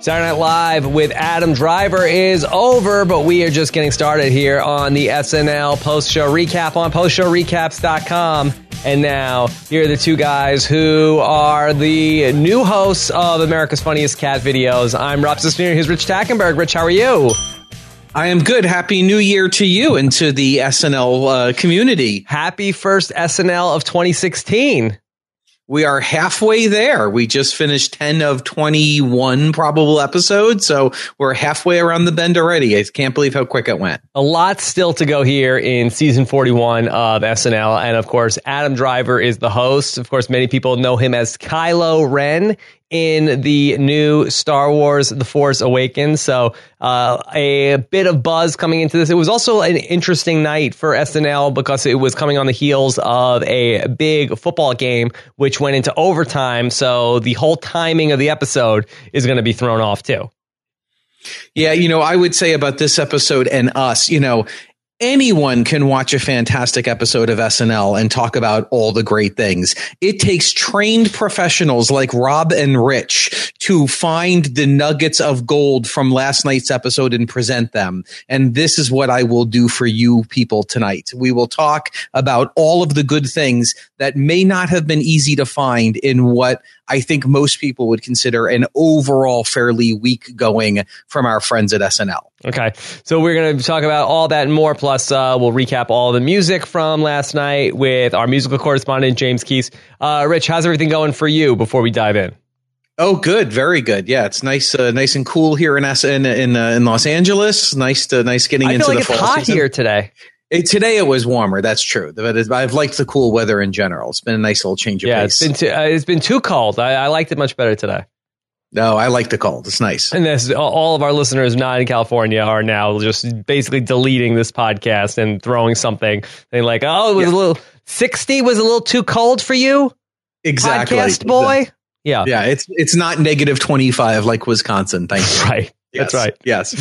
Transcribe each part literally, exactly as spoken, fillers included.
Saturday Night Live with Adam Driver is over, but we are just getting started here on the S N L post-show recap on post show recaps dot com. And now, here are the two guys who are the new hosts of America's Funniest Cat Videos. I'm Rob Cisner. Here's Rich Tackenberg. Rich, how are you? I am good. Happy New Year to you and to the S N L uh, community. Happy first S N L of twenty sixteen. We are halfway there. We just finished ten of twenty-one probable episodes, so we're halfway around the bend already. I can't believe how quick it went. A lot still to go here in season forty-one of S N L, and of course, Adam Driver is the host. Of course, many people know him as Kylo Ren in the new Star Wars The Force Awakens. So uh, a bit of buzz coming into this. It was also an interesting night for S N L because it was coming on the heels of a big football game, which went into overtime. So the whole timing of the episode is going to be thrown off too. Yeah, you know, I would say about this episode and us, you know, anyone can watch a fantastic episode of S N L and talk about all the great things. It takes trained professionals like Rob and Rich to find the nuggets of gold from last night's episode and present them. And this is what I will do for you people tonight. We will talk about all of the good things that may not have been easy to find in what I think most people would consider an overall fairly weak going from our friends at S N L. Okay, so we're going to talk about all that and more, plus uh, we'll recap all the music from last night with our musical correspondent, James Keese. Uh, Rich, how's everything going for you before we dive in? Oh, good. Very good. Yeah, it's nice uh, nice and cool here in S- in in, uh, in Los Angeles. Nice to nice getting I into feel the like fall it's hot season. Here today. It, today it was warmer. That's true. But it's, I've liked the cool weather in general. It's been a nice little change of yeah, pace. Yeah, it's been too, uh, it's been too cold. I, I liked it much better today. No, I like the cold. It's nice. And this, all of our listeners not in California are now just basically deleting this podcast and throwing something. They like, oh, it was yeah. a little sixty was a little too cold for you, exactly, podcast boy. Yeah, yeah. It's it's not negative twenty-five like Wisconsin. Thank you. Right. Yes. That's right.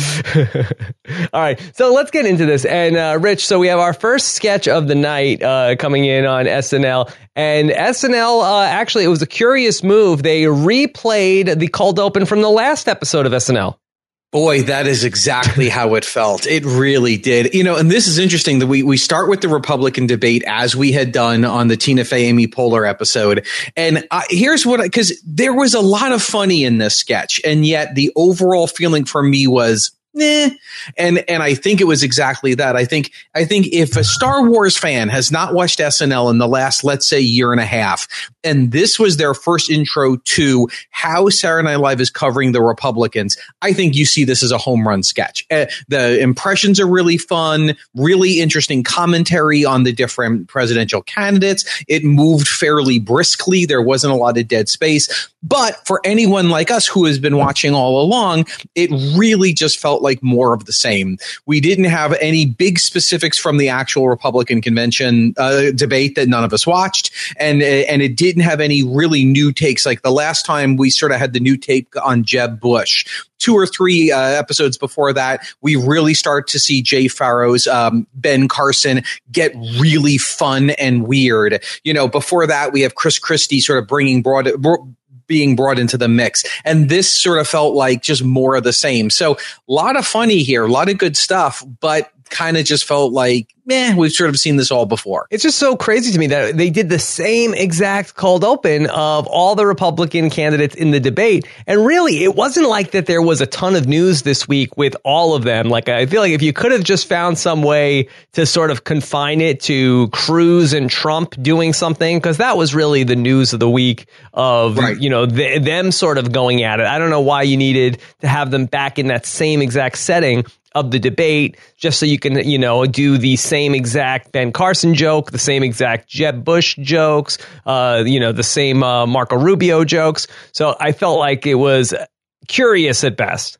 Yes. All right. So let's get into this. And uh, Rich, so we have our first sketch of the night uh, coming in on S N L. And S N L, uh, actually, it was a curious move. They replayed the cold open from the last episode of S N L. Boy, that is exactly how it felt. It really did. You know, and this is interesting that we, we start with the Republican debate as we had done on the Tina Fey, Amy Poehler episode. And uh, here's what, because there was a lot of funny in this sketch. And yet the overall feeling for me was, Nah. And and I think it was exactly that. I think I think if a Star Wars fan has not watched S N L in the last, let's say, year and a half, and this was their first intro to how Saturday Night Live is covering the Republicans, I think you see this as a home run sketch. Uh, the impressions are really fun, really interesting commentary on the different presidential candidates. It moved fairly briskly. There wasn't a lot of dead space. But for anyone like us who has been watching all along, it really just felt like more of the same. We didn't have any big specifics from the actual Republican convention uh, debate that none of us watched. And, and it didn't have any really new takes. Like the last time we sort of had the new take on Jeb Bush. Two or three uh, episodes before that, we really start to see Jay Farrow's um, Ben Carson get really fun and weird. You know, before that, we have Chris Christie sort of bringing broad, broad being brought into the mix. And this sort of felt like just more of the same. So a lot of funny here, a lot of good stuff, but kind of just felt like, meh, we've sort of seen this all before. It's just so crazy to me that they did the same exact cold open of all the Republican candidates in the debate. And really, it wasn't like that there was a ton of news this week with all of them. Like, I feel like if you could have just found some way to sort of confine it to Cruz and Trump doing something, because that was really the news of the week of, right. you know, th- them sort of going at it. I don't know why you needed to have them back in that same exact setting of the debate, just so you can, you know, do the same exact Ben Carson joke, the same exact Jeb Bush jokes, uh, you know, the same uh, Marco Rubio jokes. So I felt like it was curious at best.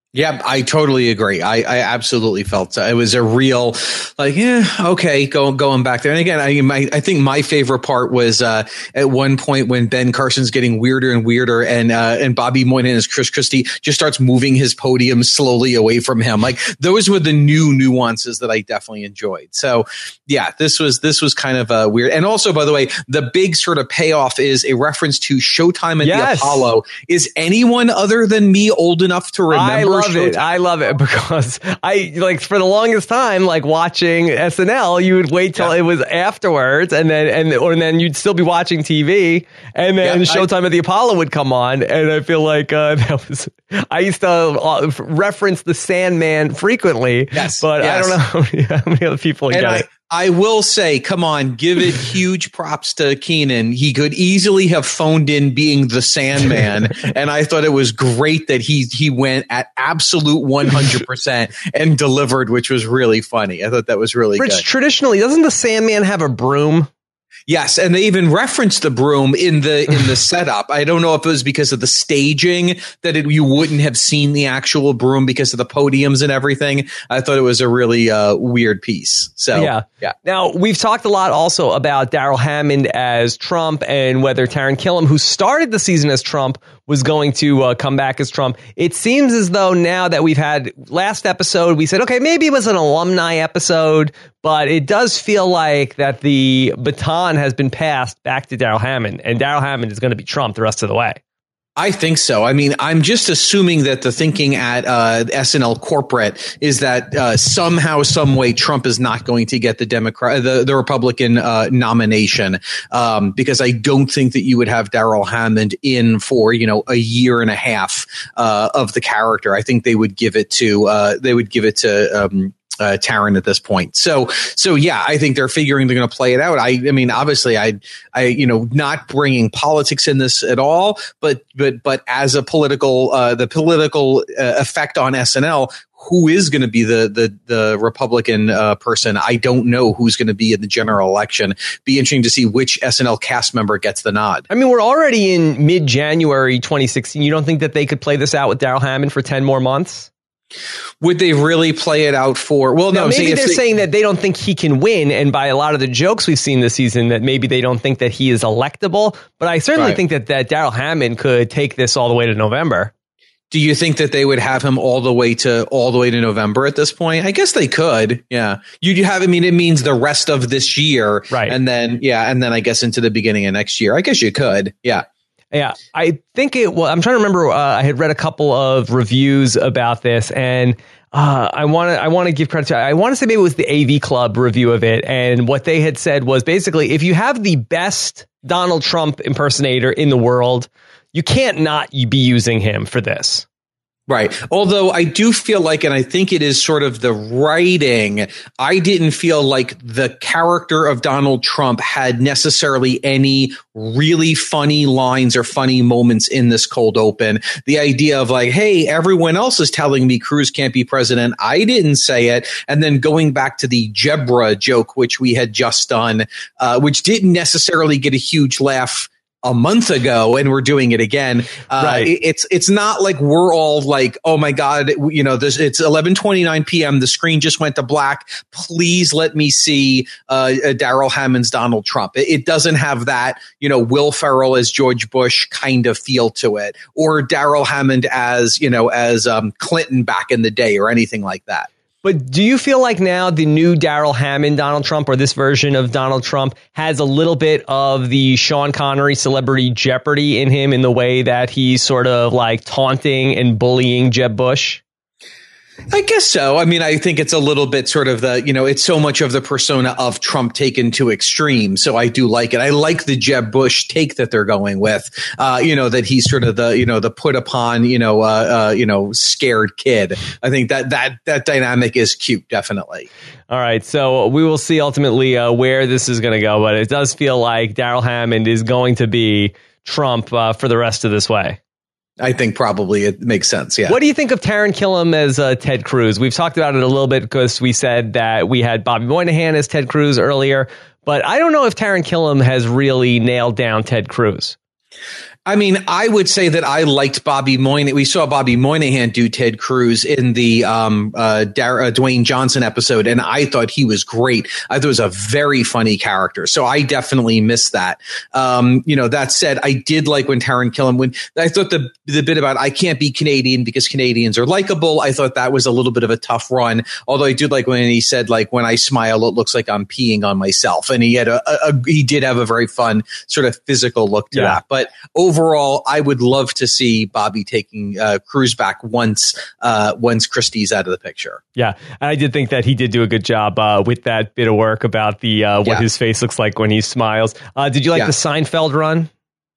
Yeah, I totally agree. I, I absolutely felt so. It was a real, like, yeah, okay, go, going back there. And again, I, my, I think my favorite part was uh, at one point when Ben Carson's getting weirder and weirder, and uh, and Bobby Moynihan as Chris Christie just starts moving his podium slowly away from him. Like, those were the new nuances that I definitely enjoyed. So, yeah, this was this was kind of uh, weird. And also, by the way, the big sort of payoff is a reference to Showtime at yes. the Apollo. Is anyone other than me old enough to remember? I love Showtime? It. I love it because I like for the longest time, like watching S N L, you would wait till yeah. it was afterwards, and then and or and then you'd still be watching T V, and then yeah, Showtime I, at the Apollo would come on, and I feel like uh, that was. I used to uh, reference the Sandman frequently, yes, but yes. I don't know how many, how many other people get I, it. I will say, come on, give it huge props to Keenan. He could easily have phoned in being the Sandman, and I thought it was great that he he went at absolute one hundred percent and delivered, which was really funny. I thought that was really Rich, good. Traditionally, doesn't the Sandman have a broom? Yes, and they even referenced the broom in the in the setup. I don't know if it was because of the staging that it, you wouldn't have seen the actual broom because of the podiums and everything. I thought it was a really uh, weird piece. So yeah, yeah. Now we've talked a lot also about Darrell Hammond as Trump and whether Taran Killam, who started the season as Trump, was going to uh, come back as Trump. It seems as though now that we've had last episode, we said, okay, maybe it was an alumni episode, but it does feel like that the baton has been passed back to Darrell Hammond, and Darrell Hammond is going to be Trump the rest of the way. I think so. I mean, I'm just assuming that the thinking at uh, S N L corporate is that uh, somehow, some way, Trump is not going to get the Democrat, the, the Republican uh, nomination, um, because I don't think that you would have Darrell Hammond in for, you know, a year and a half uh, of the character. I think they would give it to uh, they would give it to. Um, Uh, Taran at this point. So, so yeah, I think they're figuring they're going to play it out. I, I mean, obviously I, I, you know, not bringing politics in this at all, but, but, but as a political, uh, the political uh, effect on S N L, who is going to be the, the, the Republican uh, person? I don't know who's going to be in the general election. Be interesting to see which S N L cast member gets the nod. I mean, we're already in mid-January twenty sixteen. You don't think that they could play this out with Darrell Hammond for ten more months? Would they really play it out for? Well, no. Now, maybe they're they, saying that they don't think he can win, and by a lot of the jokes we've seen this season, that maybe they don't think that he is electable. But I certainly right. think that that Darrell Hammond could take this all the way to November. Do you think that they would have him all the way to all the way to November at this point? I guess they could. Yeah, you have. I mean, it means the rest of this year, right? And then yeah, and then I guess into the beginning of next year. I guess you could. Yeah. Yeah, I think it. Well, I'm trying to remember. Uh, I had read a couple of reviews about this, and uh, I want to. I want to give credit to. I want to say maybe it was the A V Club review of it, and what they had said was basically, if you have the best Donald Trump impersonator in the world, you can't not be using him for this. Right. Although I do feel like, and I think it is sort of the writing, I didn't feel like the character of Donald Trump had necessarily any really funny lines or funny moments in this cold open. The idea of like, hey, everyone else is telling me Cruz can't be president. I didn't say it. And then going back to the Jebra joke, which we had just done, uh, which didn't necessarily get a huge laugh a month ago, and we're doing it again. Uh, right. it, it's it's not like we're all like, oh my God, you know, this it's eleven twenty-nine p.m. The screen just went to black. Please let me see uh, Darrell Hammond's Donald Trump. It, it doesn't have that, you know, Will Ferrell as George Bush kind of feel to it, or Darrell Hammond as, you know, as um, Clinton back in the day, or anything like that. But do you feel like now the new Darrell Hammond Donald Trump, or this version of Donald Trump, has a little bit of the Sean Connery Celebrity Jeopardy in him, in the way that he's sort of like taunting and bullying Jeb Bush? I guess so. I mean, I think it's a little bit sort of the, you know, it's so much of the persona of Trump taken to extreme. So I do like it. I like the Jeb Bush take that they're going with, uh, you know, that he's sort of the, you know, the put upon, you know, uh, uh, you know, scared kid. I think that that that dynamic is cute. Definitely. All right. So we will see ultimately uh, where this is going to go. But it does feel like Darrell Hammond is going to be Trump uh, for the rest of this way. I think probably it makes sense. Yeah. What do you think of Taran Killam as uh, Ted Cruz? We've talked about it a little bit because we said that we had Bobby Moynihan as Ted Cruz earlier, but I don't know if Taran Killam has really nailed down Ted Cruz. I mean, I would say that I liked Bobby Moynihan. We saw Bobby Moynihan do Ted Cruz in the um, uh, Dar- uh, Dwayne Johnson episode, and I thought he was great. I thought it was a very funny character, so I definitely missed that. Um, you know, that said, I did like when Taran Killam, when I thought the the bit about I can't be Canadian because Canadians are likable, I thought that was a little bit of a tough run, although I did like when he said, like, when I smile, it looks like I'm peeing on myself, and he had a, a, a he did have a very fun sort of physical look to yeah. that, but over Overall, I would love to see Bobby taking uh, Cruz back once uh, once Christie's out of the picture. Yeah, and I did think that he did do a good job uh, with that bit of work about the uh, what yeah. his face looks like when he smiles. Uh, did you like yeah. the Seinfeld run?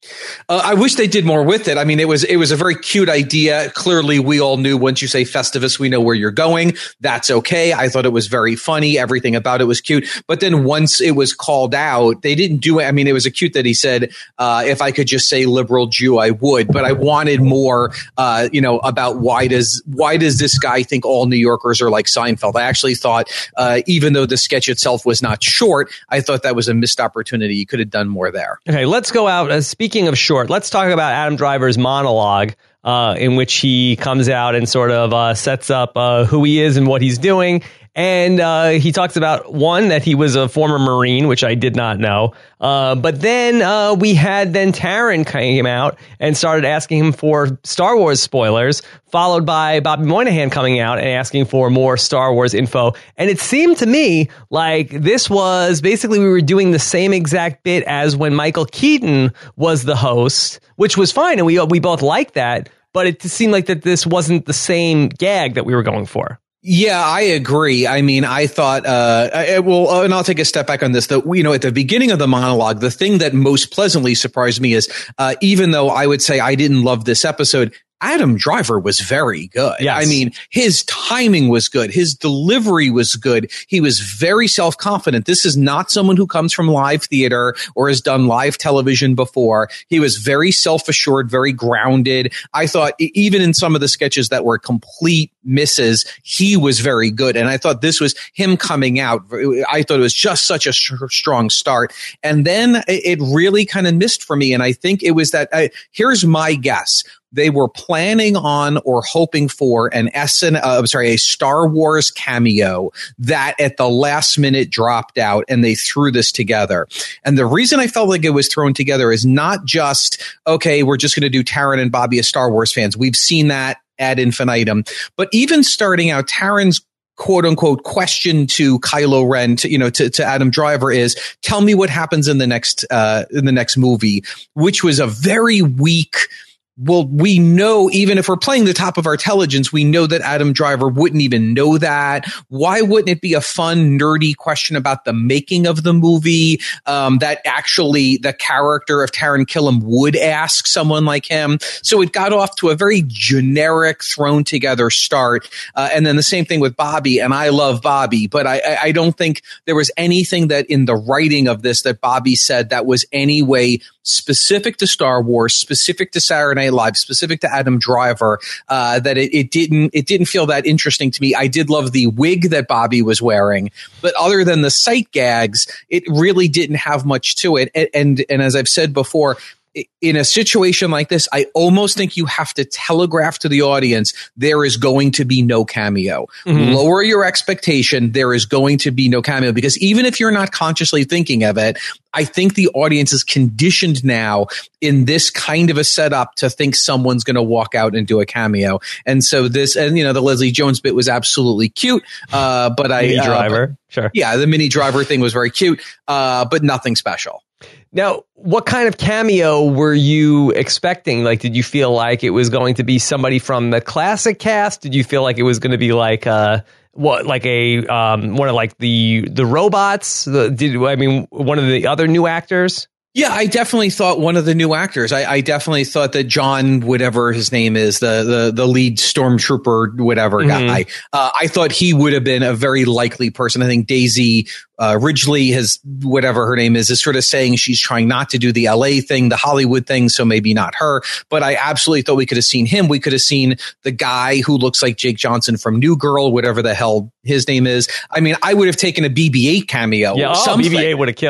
Uh, I wish they did more with it. I mean, it was it was a very cute idea. Clearly, we all knew once you say Festivus, we know where you're going. That's okay. I thought it was very funny. Everything about it was cute. But then once it was called out, they didn't do it. I mean, it was a cute that he said, uh, if I could just say liberal Jew, I would. But I wanted more, uh, you know, about why does why does this guy think all New Yorkers are like Seinfeld? I actually thought, uh, even though the sketch itself was not short, I thought that was a missed opportunity. You could have done more there. Okay, let's go out. Uh, speaking Speaking of short, let's talk about Adam Driver's monologue, uh, in which he comes out and sort of uh, sets up uh, who he is and what he's doing. And uh, he talks about, one, that he was a former Marine, which I did not know. Uh, but then uh, we had then Taran came out and started asking him for Star Wars spoilers, followed by Bobby Moynihan coming out and asking for more Star Wars info. And it seemed to me like this was basically we were doing the same exact bit as when Michael Keaton was the host, which was fine. And we we both liked that. But it seemed like that this wasn't the same gag that we were going for. Yeah, I agree. I mean, I thought, uh, I, well, and I'll take a step back on this, that, you know, at the beginning of the monologue, the thing that most pleasantly surprised me is, uh, even though I would say I didn't love this episode, Adam Driver was very good. Yes. I mean, his timing was good. His delivery was good. He was very self-confident. This is not someone who comes from live theater or has done live television before. He was very self-assured, very grounded. I thought even in some of the sketches that were complete misses, he was very good. And I thought this was him coming out. I thought it was just such a sh- strong start. And then it really kind of missed for me. And I think it was that, uh, here's my guess. They were planning on or hoping for an S N, uh, I'm sorry, a Star Wars cameo that at the last minute dropped out, and they threw this together. And the reason I felt like it was thrown together is not just, okay, we're just going to do Taran and Bobby as Star Wars fans. We've seen that ad infinitum. But even starting out, Taran's quote unquote question to Kylo Ren, to, you know, to, to Adam Driver is, tell me what happens in the next, uh, in the next movie, which was a very weak. Well, we know, even if we're playing the top of our intelligence, we know that Adam Driver wouldn't even know that. Why wouldn't it be a fun, nerdy question about the making of the movie um, that actually the character of Taran Killam would ask someone like him? So it got off to a very generic, thrown together start. Uh, and then the same thing with Bobby. And I love Bobby, but I, I don't think there was anything that in the writing of this that Bobby said that was any way specific to Star Wars, specific to Saturday Night Live, specific to Adam Driver, uh, that it, it didn't it didn't feel that interesting to me. I did love the wig that Bobby was wearing, but other than the sight gags, it really didn't have much to it. And and, and as I've said before, in a situation like this, I almost think you have to telegraph to the audience there is going to be no cameo. Mm-hmm. Lower your expectation. There is going to be no cameo, because even if you're not consciously thinking of it, I think the audience is conditioned now in this kind of a setup to think someone's going to walk out and do a cameo. And so this, and you know, the Leslie Jones bit was absolutely cute. Uh, but I, Mini uh, Driver, but, sure. Yeah, the Mini Driver thing was very cute, uh, but nothing special. Now, what kind of cameo were you expecting? Like, did you feel like it was going to be somebody from the classic cast? Did you feel like it was going to be like uh what, like a um one of like the the robots? The, did I mean one of the other new actors? Yeah, I definitely thought one of the new actors. I, I definitely thought that John, whatever his name is, the the the lead stormtrooper, whatever mm-hmm. guy. Uh, I thought he would have been a very likely person. I think Daisy uh, Ridgely, has whatever her name is, is sort of saying she's trying not to do the L A thing, the Hollywood thing, so maybe not her. But I absolutely thought we could have seen him. We could have seen the guy who looks like Jake Johnson from New Girl, whatever the hell his name is. I mean, I would have taken a B B eight cameo. Yeah, oh, B B eight would have killed.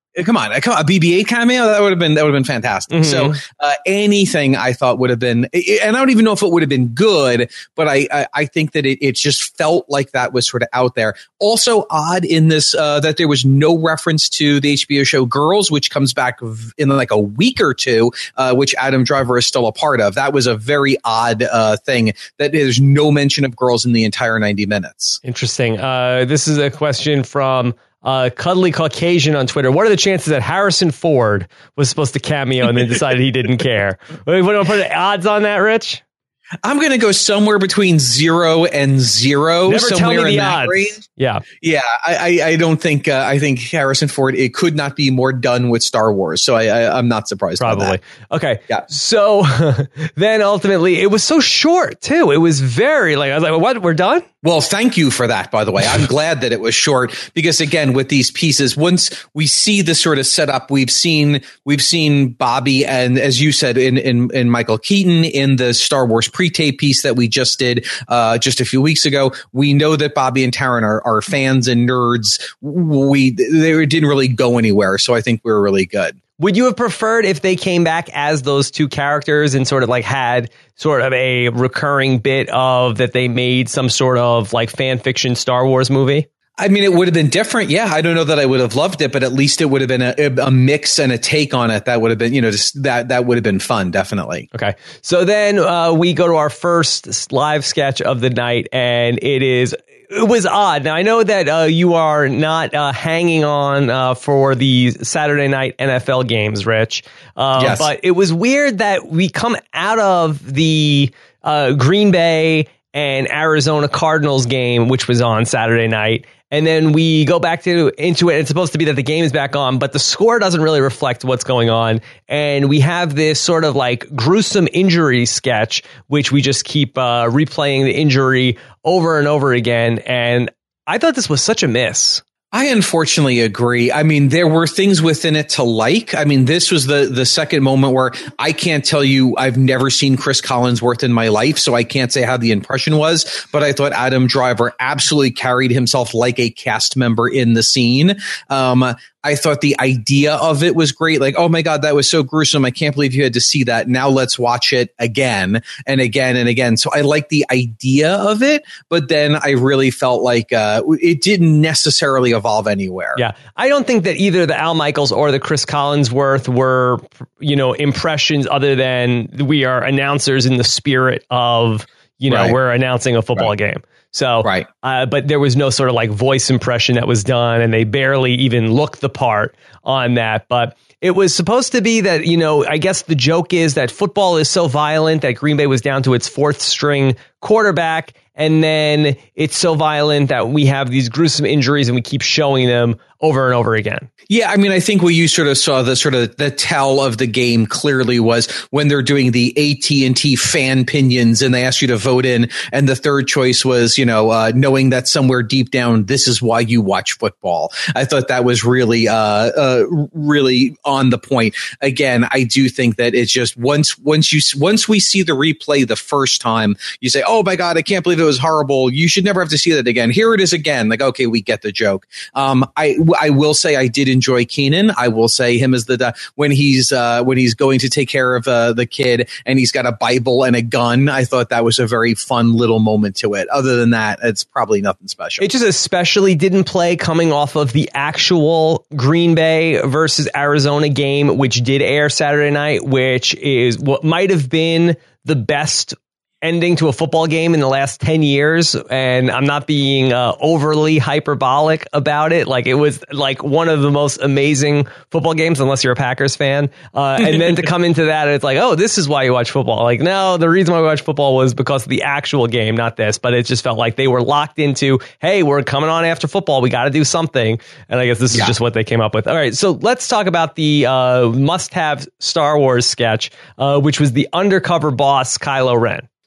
Come on, a B B eight cameo, that would have been that would have been fantastic. Mm-hmm. So uh, anything I thought would have been, and I don't even know if it would have been good, but I I, I think that it, it just felt like that was sort of out there. Also odd in this uh, that there was no reference to the H B O show Girls, which comes back in like a week or two, uh, which Adam Driver is still a part of. That was a very odd uh, thing that there's no mention of Girls in the entire ninety minutes. Interesting. Uh, this is a question from Uh, Cuddly Caucasian on Twitter. What are the chances that Harrison Ford was supposed to cameo and then decided he didn't care? What do I put the odds on that, Rich? I'm going to go somewhere between zero and zero. Never somewhere tell me in the that odds. range. Yeah, yeah. I, I, I don't think. Uh, I think Harrison Ford. It could not be more done with Star Wars. So I, I, I'm not surprised. Probably. By that. Okay. Yeah. So then ultimately, it was so short too. It was very like I was like, "What? We're done." Well, thank you for that, by the way. I'm glad that it was short because, again, with these pieces, once we see the sort of setup, we've seen we've seen Bobby and, as you said, in in, in Michael Keaton in the Star Wars pre-tape piece that we just did uh, just a few weeks ago. We know that Bobby and Taron are, are fans and nerds. We they didn't really go anywhere, so I think we were really good. Would you have preferred if they came back as those two characters and sort of like had sort of a recurring bit of that they made some sort of like fan fiction Star Wars movie? I mean, it would have been different. Yeah, I don't know that I would have loved it, but at least it would have been a, a mix and a take on it. That would have been, you know, just that that would have been fun. Definitely. Okay. So then uh, we go to our first live sketch of the night, and it is. It was odd. Now, I know that uh, you are not uh, hanging on uh, for the Saturday night N F L games, Rich. Uh, yes. But it was weird that we come out of the uh, Green Bay and Arizona Cardinals game, which was on Saturday night, and then we go back to into it. It's supposed to be that the game is back on, but the score doesn't really reflect what's going on. And we have this sort of like gruesome injury sketch, which we just keep uh, replaying the injury over and over again. And I thought this was such a miss. I unfortunately agree. I mean, there were things within it to like. I mean, this was the the second moment where I can't tell you I've never seen Chris Collinsworth in my life, so I can't say how the impression was, but I thought Adam Driver absolutely carried himself like a cast member in the scene. Um, I thought the idea of it was great. Like, oh my God, that was so gruesome. I can't believe you had to see that. Now let's watch it again and again and again. So I like the idea of it, but then I really felt like uh, it didn't necessarily evolve anywhere. Yeah. I don't think that either the Al Michaels or the Chris Collinsworth were, you know, impressions other than we are announcers in the spirit of, you know, right. We're announcing a football right. game. So, right. uh, but there was no sort of like voice impression that was done, and they barely even looked the part on that. But it was supposed to be that, you know, I guess the joke is that football is so violent that Green Bay was down to its fourth string quarterback. And then it's so violent that we have these gruesome injuries and we keep showing them over and over again. Yeah, I mean, I think what you sort of saw the sort of the tell of the game clearly was when they're doing the A T and T fan pinions and they ask you to vote in. And the third choice was, you know, uh, knowing that somewhere deep down, this is why you watch football. I thought that was really, uh, uh, really on the point. Again, I do think that it's just once, once you, once we see the replay the first time, you say, oh my God, I can't believe it was horrible. You should never have to see that again. Here it is again. Like, okay, we get the joke. Um, I, I will say I did enjoy Keenan. I will say him as the, when he's, uh, when he's going to take care of, uh, the kid and he's got a Bible and a gun. I thought that was a very fun little moment to it. Other than that, it's probably nothing special. It just especially didn't play coming off of the actual Green Bay versus Arizona game, which did air Saturday night, which is what might have been the best ending to a football game in the last ten years. And I'm not being uh, overly hyperbolic about it. Like, it was like one of the most amazing football games, unless you're a Packers fan. Uh, and then to come into that, it's like, oh, this is why you watch football. Like, no, the reason why we watch football was because of the actual game, not this. But it just felt like they were locked into, hey, we're coming on after football. We got to do something. And I guess this is yeah. just what they came up with. All right. So let's talk about the uh, must-have Star Wars sketch, uh, which was the undercover boss, Kylo Ren.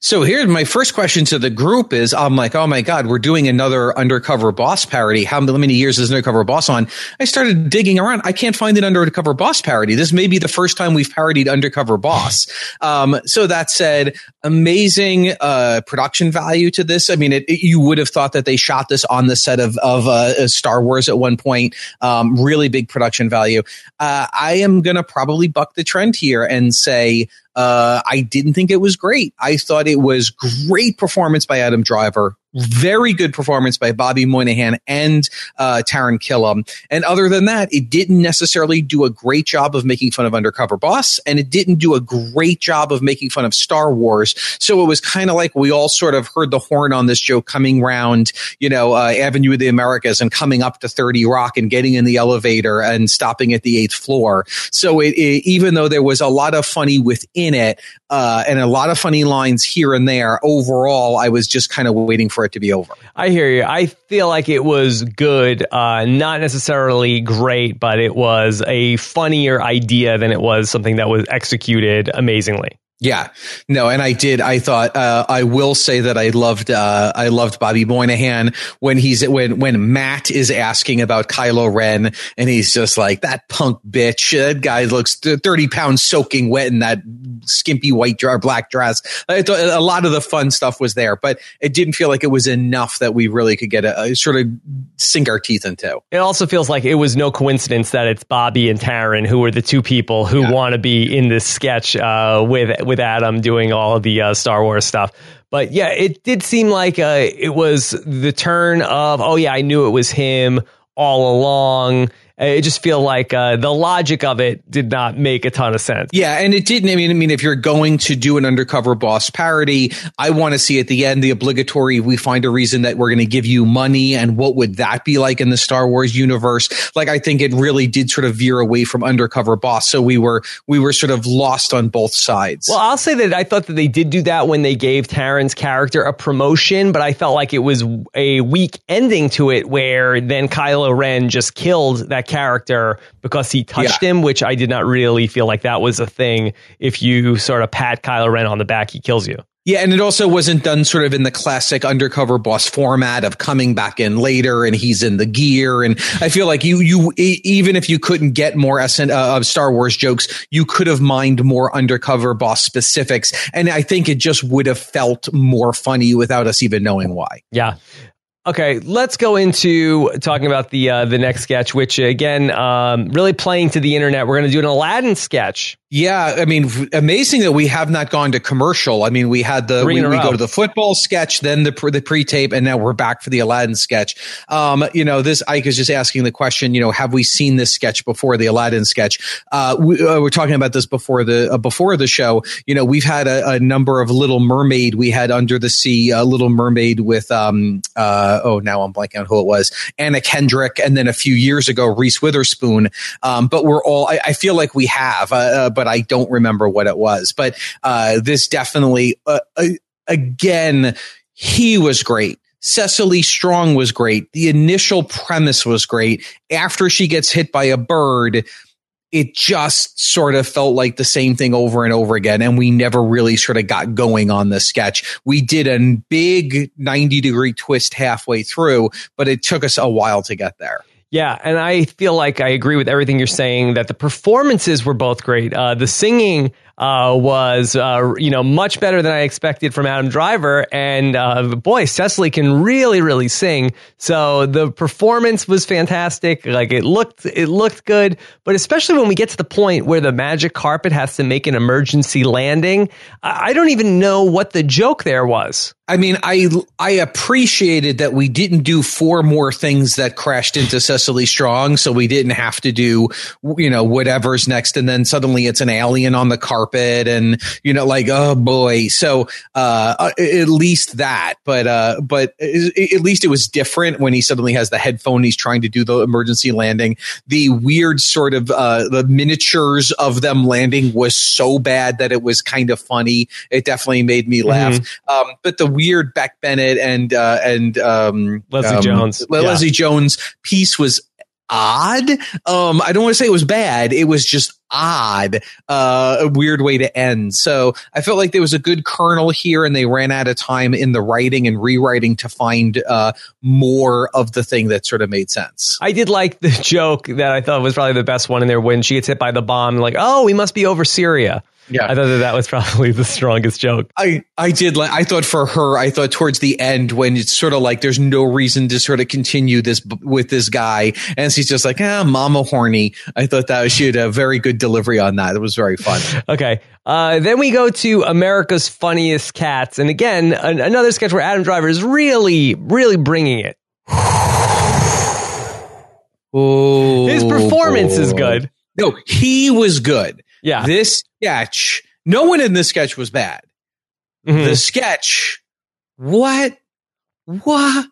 So here's my first question to the group is, I'm like, oh my God, we're doing another Undercover Boss parody. How many years is Undercover Boss on? I started digging around. I can't find an Undercover Boss parody. This may be the first time we've parodied Undercover Boss. Um, so that said, amazing uh, production value to this. I mean, it, it, you would have thought that they shot this on the set of, of uh, Star Wars at one point. Um, really big production value. Uh, I am going to probably buck the trend here and say, Uh, I didn't think it was great. I thought it was great performance by Adam Driver. Very good performance by Bobby Moynihan and uh, Taran Killam. And other than that, it didn't necessarily do a great job of making fun of Undercover Boss, and it didn't do a great job of making fun of Star Wars. So it was kind of like we all sort of heard the horn on this joke coming round, you know, uh, Avenue of the Americas and coming up to thirty Rock and getting in the elevator and stopping at the eighth floor. So it, it, even though there was a lot of funny within it uh, and a lot of funny lines here and there, overall, I was just kind of waiting for it to be over. I hear you. I feel like it was good, uh, not necessarily great, but it was a funnier idea than it was something that was executed amazingly. Yeah, no, and I did. I thought uh, I will say that I loved. Uh, I loved Bobby Moynihan when he's when when Matt is asking about Kylo Ren, and he's just like, that punk bitch. That guy looks thirty pounds soaking wet in that skimpy white or black dress. I thought a lot of the fun stuff was there, but it didn't feel like it was enough that we really could get a, a sort of sink our teeth into. It also feels like it was no coincidence that it's Bobby and Taran who are the two people who yeah. want to be in this sketch uh, with. with Adam doing all of the uh, Star Wars stuff. But yeah, it did seem like uh, it was the turn of, oh yeah, I knew it was him all along. It just feel like uh, the logic of it did not make a ton of sense. Yeah, and it didn't. I mean, I mean, if you're going to do an Undercover Boss parody, I want to see at the end the obligatory, we find a reason that we're going to give you money, and what would that be like in the Star Wars universe? Like, I think it really did sort of veer away from Undercover Boss, so we were we were sort of lost on both sides. Well, I'll say that I thought that they did do that when they gave Taran's character a promotion, but I felt like it was a weak ending to it, where then Kylo Ren just killed that character because he touched yeah. him, which I did not really feel like that was a thing. If you sort of pat Kylo Ren on the back, he kills you. Yeah, and it also wasn't done sort of in the classic Undercover Boss format of coming back in later and he's in the gear. And I feel like you, you even if you couldn't get more uh, of Star Wars jokes, you could have mined more Undercover Boss specifics. And I think it just would have felt more funny without us even knowing why. Yeah. Okay, let's go into talking about the uh, the next sketch, which, again, um, really playing to the internet. We're going to do an Aladdin sketch. Yeah, I mean, amazing that we have not gone to commercial. I mean, we had the we, we go to the football sketch, then the the pre-tape, and now we're back for the Aladdin sketch. Um, you know, this Ike is just asking the question. You know, have we seen this sketch before, the Aladdin sketch? Uh, we uh, we're talking about this before the uh, before the show. You know, we've had a, a number of Little Mermaid. We had Under the Sea, uh, Little Mermaid with um uh oh now I'm blanking on who it was, Anna Kendrick, and then a few years ago Reese Witherspoon. Um, but we're all I, I feel like we have, uh, uh, but. But I don't remember what it was. But uh, this definitely, uh, uh, again, he was great. Cecily Strong was great. The initial premise was great. After she gets hit by a bird, it just sort of felt like the same thing over and over again. And we never really sort of got going on the sketch. We did a big ninety degree twist halfway through, but it took us a while to get there. Yeah, and I feel like I agree with everything you're saying, that the performances were both great. Uh, the singing uh, was, uh, you know, much better than I expected from Adam Driver. And uh, boy, Cecily can really, really sing. So the performance was fantastic. Like it looked, it looked good. But especially when we get to the point where the magic carpet has to make an emergency landing, I, I don't even know what the joke there was. I mean, I I appreciated that we didn't do four more things that crashed into Cecily Strong, so we didn't have to do, you know, whatever's next, and then suddenly it's an alien on the carpet, and you know, like, oh boy. So uh, at least that, but uh, but at least it was different when he suddenly has the headphone. He's trying to do the emergency landing. The weird sort of uh, the miniatures of them landing was so bad that it was kind of funny. It definitely made me laugh. Mm-hmm. Um, but the weird Beck Bennett and uh, and um, Leslie um, Jones, Le- yeah. Leslie Jones piece was odd. Um, I don't want to say it was bad. It was just odd, uh, a weird way to end. So I felt like there was a good kernel here, and they ran out of time in the writing and rewriting to find uh, more of the thing that sort of made sense. I did like the joke that I thought was probably the best one in there when she gets hit by the bomb, like, oh, we must be over Syria. Yeah, I thought that that was probably the strongest joke. I, I did like, I thought for her, I thought towards the end when it's sort of like there's no reason to sort of continue this b- with this guy. And she's just like, ah, mama horny. I thought that she had a very good delivery on that. It was very fun. Okay. Uh, then we go to America's Funniest Cats. And again, an- another sketch where Adam Driver is really, really bringing it. Oh, his performance boy. is good. No, he was good. Yeah. This sketch, no one in this sketch was bad. Mm-hmm. The sketch, what? What?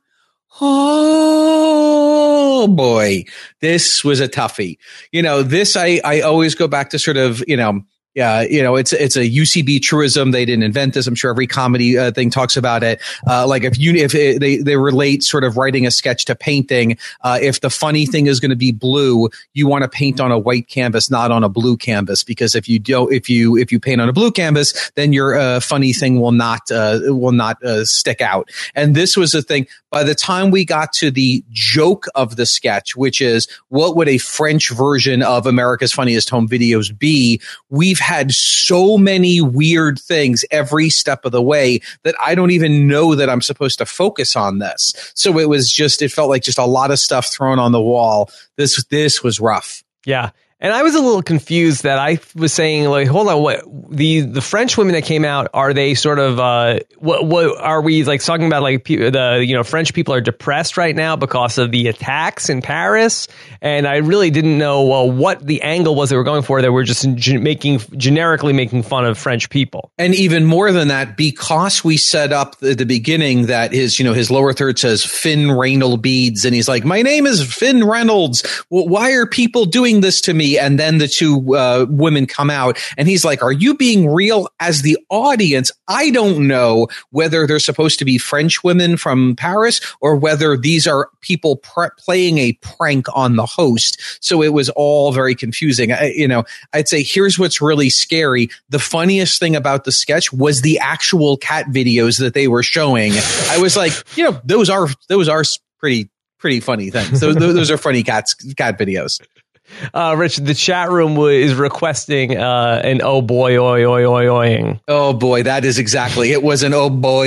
Oh boy. This was a toughie. You know, this, I, I always go back to sort of, you know, Yeah, you know, it's it's a U C B truism. They didn't invent this. I'm sure every comedy uh, thing talks about it. Uh, like if you if it, they they relate sort of writing a sketch to painting. Uh, if the funny thing is going to be blue, you want to paint on a white canvas, not on a blue canvas, because if you don't, if you if you paint on a blue canvas, then your uh, funny thing will not uh, will not uh, stick out. And this was the thing. By the time we got to the joke of the sketch, which is what would a French version of America's Funniest Home Videos be, we've had so many weird things every step of the way that I don't even know that I'm supposed to focus on this. So it was just, it felt like just a lot of stuff thrown on the wall. This, this was rough. Yeah. And I was a little confused that I was saying, like, hold on, what the the French women that came out, are they sort of uh what what are we like talking about, like pe- the you know French people are depressed right now because of the attacks in Paris? And I really didn't know well what the angle was they were going for. That we're just gen- making generically making fun of French people. And even more than that, because we set up at the beginning that his you know his lower third says Finn Reynolds Beads, and he's like, my name is Finn Reynolds. Well, why are people doing this to me? And then the two uh, women come out and he's like, are you being real? As the audience, I don't know whether they're supposed to be French women from Paris or whether these are people pre- playing a prank on the host. So it was all very confusing. I, you know, I'd say here's what's really scary. The funniest thing about the sketch was the actual cat videos that they were showing. I was like, you know, those are those are pretty pretty funny things. Those, those are funny cats cat videos. Uh, Rich, the chat room w- is requesting uh, an oh boy, oi, oi, oi, oing. Oh boy, that is exactly. It was an oh boy.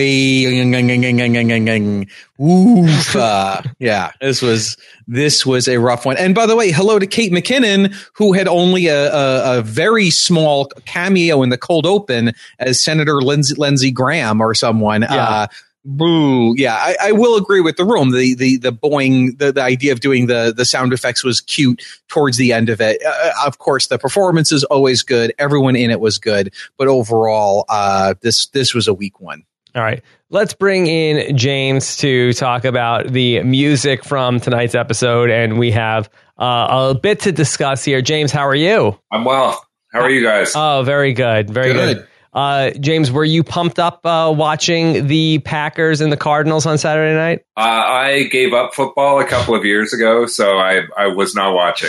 Oof. Uh, yeah, this was this was a rough one. And by the way, hello to Kate McKinnon, who had only a, a, a very small cameo in the cold open as Senator Lindsey, Lindsey Graham or someone. Yeah. Uh, Boo. Yeah, I, I will agree with the room. The the the boing, the, the idea of doing the the sound effects was cute towards the end of it. Uh, of course, the performance is always good. Everyone in it was good, but overall, uh, this this was a weak one. All right, let's bring in James to talk about the music from tonight's episode, and we have uh, a bit to discuss here. James, how are you? I'm well. How are you guys? Oh, very good, very good. good. Uh, James, were you pumped up uh, watching the Packers and the Cardinals on Saturday night? Uh, I gave up football a couple of years ago, so I, I was not watching.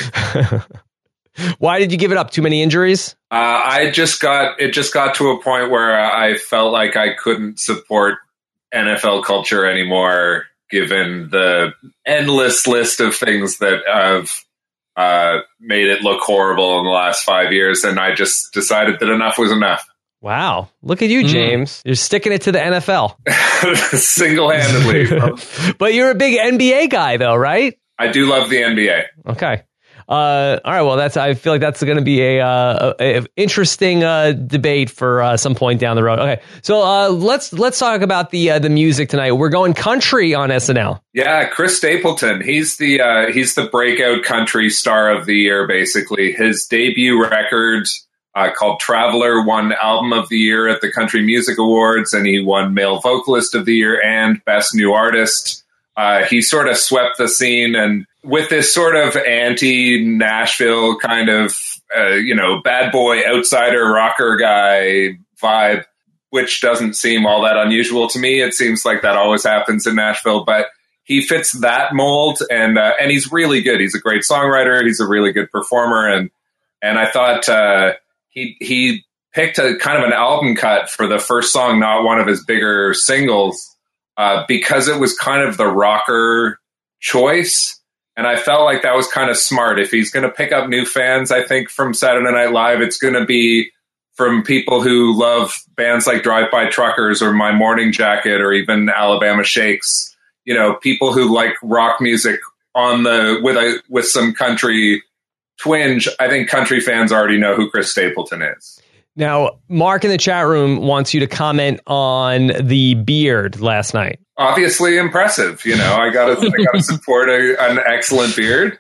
Why did you give it up? Too many injuries? Uh, I just got it just got to a point where I felt like I couldn't support N F L culture anymore, given the endless list of things that have uh, made it look horrible in the last five years, and I just decided that enough was enough. Wow. Look at you, James. Mm. You're sticking it to the N F L. Single-handedly. But you're a big N B A guy, though, right? I do love the N B A. Okay. Uh, all right. Well, that's. I feel like that's going to be a, uh, a, a interesting uh, debate for uh, some point down the road. Okay. So uh, let's let's talk about the uh, the music tonight. We're going country on S N L. Yeah, Chris Stapleton. He's the uh, he's the breakout country star of the year. Basically, his debut record Uh, called Traveler won Album of the Year at the Country Music Awards, and he won Male Vocalist of the Year and Best New Artist. Uh, he sort of swept the scene, and with this sort of anti-Nashville kind of, uh, you know, bad boy, outsider, rocker guy vibe, which doesn't seem all that unusual to me. It seems like that always happens in Nashville, but he fits that mold, and uh, and he's really good. He's a great songwriter. He's a really good performer, and And I thought uh, he he picked a kind of an album cut for the first song, not one of his bigger singles, uh, because it was kind of the rocker choice. And I felt like that was kind of smart. If he's going to pick up new fans, I think from Saturday Night Live, it's going to be from people who love bands like Drive By Truckers or My Morning Jacket or even Alabama Shakes. You know, people who like rock music on the with a with some country twinge. I think country fans already know who Chris Stapleton is. Now, Mark in the chat room wants you to comment on the beard last night. Obviously impressive. You know, I gotta I gotta support a, an excellent beard.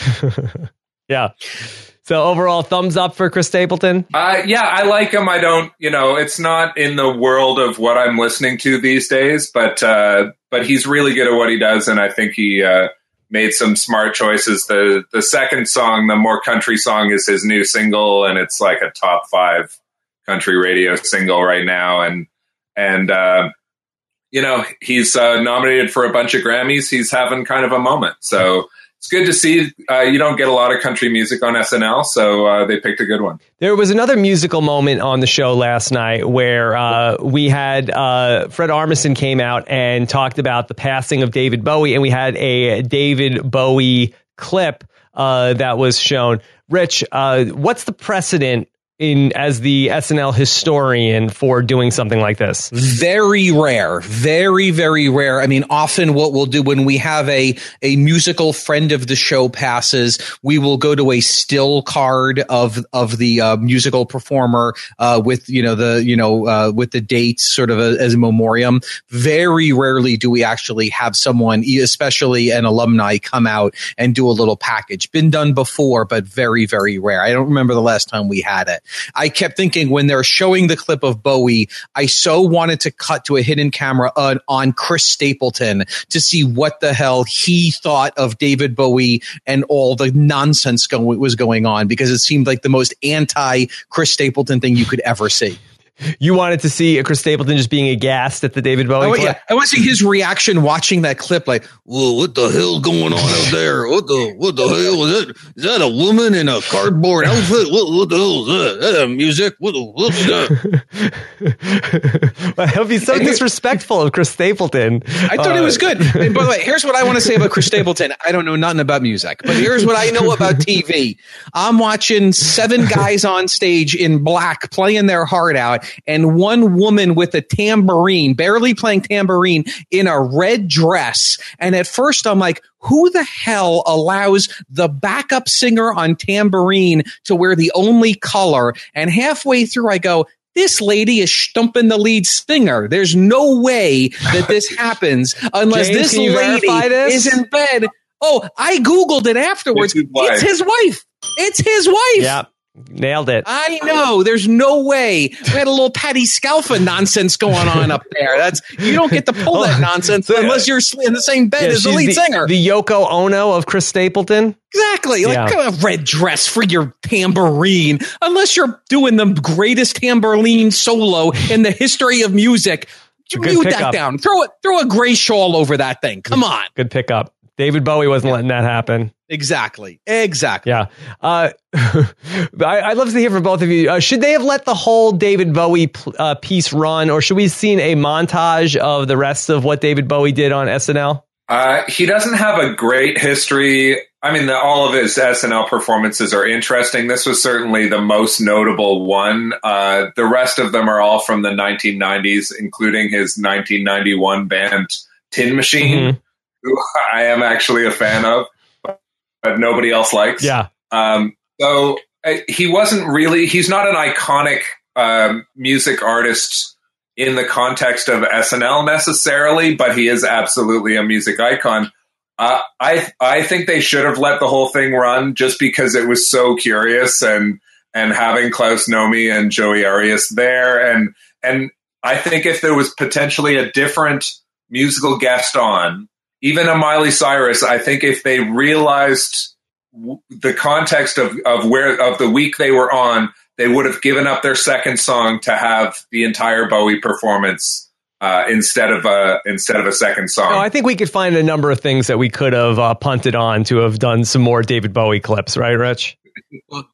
Yeah. So overall, thumbs up for Chris Stapleton? Uh, yeah, I like him. I don't, you know, it's not in the world of what I'm listening to these days, but uh, but he's really good at what he does, and I think he uh, made some smart choices. The the second song, the more country song, is his new single, and it's like a top five country radio single right now. And and uh, you know, he's uh, nominated for a bunch of Grammys. He's having kind of a moment. So it's good to see. Uh, you don't get a lot of country music on S N L, so uh, they picked a good one. There was another musical moment on the show last night where uh, we had uh, Fred Armisen came out and talked about the passing of David Bowie, and we had a David Bowie clip uh, that was shown. Rich, uh, what's the precedent in as the S N L historian for doing something like this? Very rare, very, very rare. I mean, often what we'll do when we have a, a musical friend of the show passes, we will go to a still card of, of the uh, musical performer uh, with, you know, the, you know, uh, with the dates sort of a, as a memoriam. Very rarely do we actually have someone, especially an alumni, come out and do a little package. Been done before, but very, very rare. I don't remember the last time we had it. I kept thinking when they're showing the clip of Bowie, I so wanted to cut to a hidden camera on, on Chris Stapleton to see what the hell he thought of David Bowie and all the nonsense going was going on, because it seemed like the most anti Chris Stapleton thing you could ever see. You wanted to see Chris Stapleton just being aghast at the David Bowie oh, clip? Yeah. I want to see his reaction watching that clip, like, whoa, what the hell going on out there? What the what the hell is that? Is that a woman in a cardboard outfit? What, what the hell is that? Is that music? What the what's that? Well, he'll be so disrespectful of Chris Stapleton. I thought uh, it was good. And by the way, here's what I want to say about Chris Stapleton. I don't know nothing about music, but here's what I know about T V. I'm watching seven guys on stage in black playing their heart out, and one woman with a tambourine, barely playing tambourine, in a red dress. And at first I'm like, who the hell allows the backup singer on tambourine to wear the only color? And halfway through I go, this lady is stumping the lead singer. There's no way that this happens unless James, this can you lady verify this? is in bed. Oh, I Googled it afterwards. It's his wife. It's his wife. It's his wife. Yeah. Nailed it. I know. There's no way. We had a little Patty Scalfa nonsense going on up there. That's you don't get to pull that nonsense unless you're in the same bed Yeah, as the she's lead the, singer. The Yoko Ono of Chris Stapleton. Exactly. Like Yeah. a red dress for your tambourine. Unless you're doing the greatest tambourine solo in the history of music. Good Mute that pickup. down. Throw it. Throw a gray shawl over that thing. Come on. Good pickup. David Bowie wasn't letting that happen. Exactly. Exactly. Yeah. Uh, I, I'd love to hear from both of you. Uh, should they have let the whole David Bowie pl- uh, piece run, or should we have seen a montage of the rest of what David Bowie did on S N L? Uh, he doesn't have a great history. I mean, the, all of his S N L performances are interesting. This was certainly the most notable one. Uh, the rest of them are all from the nineteen nineties, including his nineteen ninety-one band Tin Machine, mm-hmm. who I am actually a fan of, but nobody else likes. Yeah. Um, so uh, he wasn't really, he's not an iconic um, music artist in the context of S N L necessarily, but he is absolutely a music icon. Uh, I I think they should have let the whole thing run just because it was so curious, and and having Klaus Nomi and Joey Arias there, and and I think if there was potentially a different musical guest on, even a Miley Cyrus, I think if they realized w- the context of of where of the week they were on, they would have given up their second song to have the entire Bowie performance uh, instead of a instead of a second song. No, I think we could find a number of things that we could have uh, punted on to have done some more David Bowie clips, right, Rich? Well,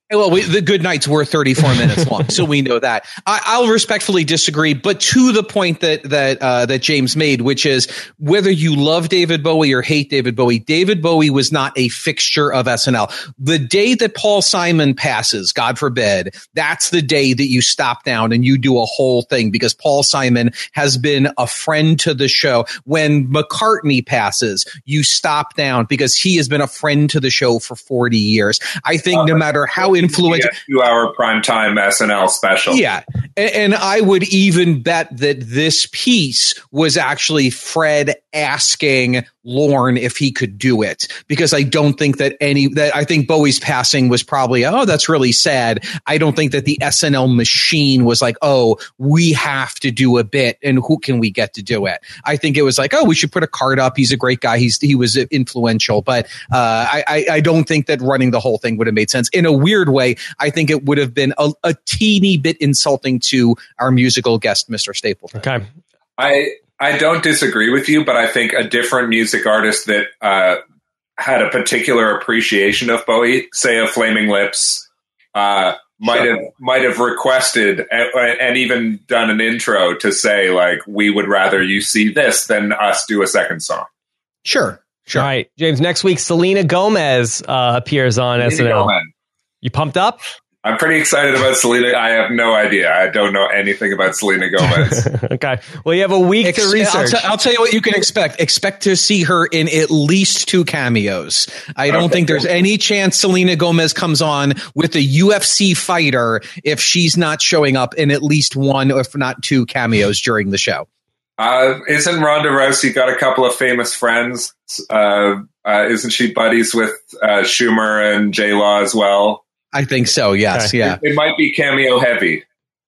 Well, we, the good nights were thirty-four minutes long, so we know that. I, I'll respectfully disagree, but to the point that that uh, that James made, which is whether you love David Bowie or hate David Bowie, David Bowie was not a fixture of S N L. The day that Paul Simon passes, God forbid, that's the day that you stop down and you do a whole thing, because Paul Simon has been a friend to the show. When McCartney passes, you stop down because he has been a friend to the show for forty years. I think uh, no matter how influential, two-hour primetime S N L special. Yeah, and, and I would even bet that this piece was actually Fred asking Lorne if he could do it, because I don't think that any that I think Bowie's passing was probably, oh, that's really sad. I don't think that the S N L machine was like, oh, we have to do a bit, and who can we get to do it? I think it was like, oh, we should put a card up. He's a great guy. He's he was influential, but uh, I, I I don't think that running the whole thing would have made sense. In a weird way, I think it would have been a, a teeny bit insulting to our musical guest, Mister Stapleton. Okay, I. I don't disagree with you, but I think a different music artist that uh, had a particular appreciation of Bowie, say a Flaming Lips, uh, might sure. have might have requested and, and even done an intro to say, like, we would rather you see this than us do a second song. Sure, sure. All right, James. Next week, Selena Gomez uh, appears on Selena S N L. Gomez. You pumped up? I'm pretty excited about Selena. I have no idea. I don't know anything about Selena Gomez. Okay. Well, you have a week Ex- to research. I'll, t- I'll tell you what you can expect. Expect to see her in at least two cameos. I don't okay. think there's any chance Selena Gomez comes on with a U F C fighter if she's not showing up in at least one, if not two cameos during the show. Uh, isn't Ronda Rousey got a couple of famous friends? Uh, uh, isn't she buddies with uh, Schumer and J-Law as well? I think so. Yes. Okay. Yeah. It, it might be cameo heavy.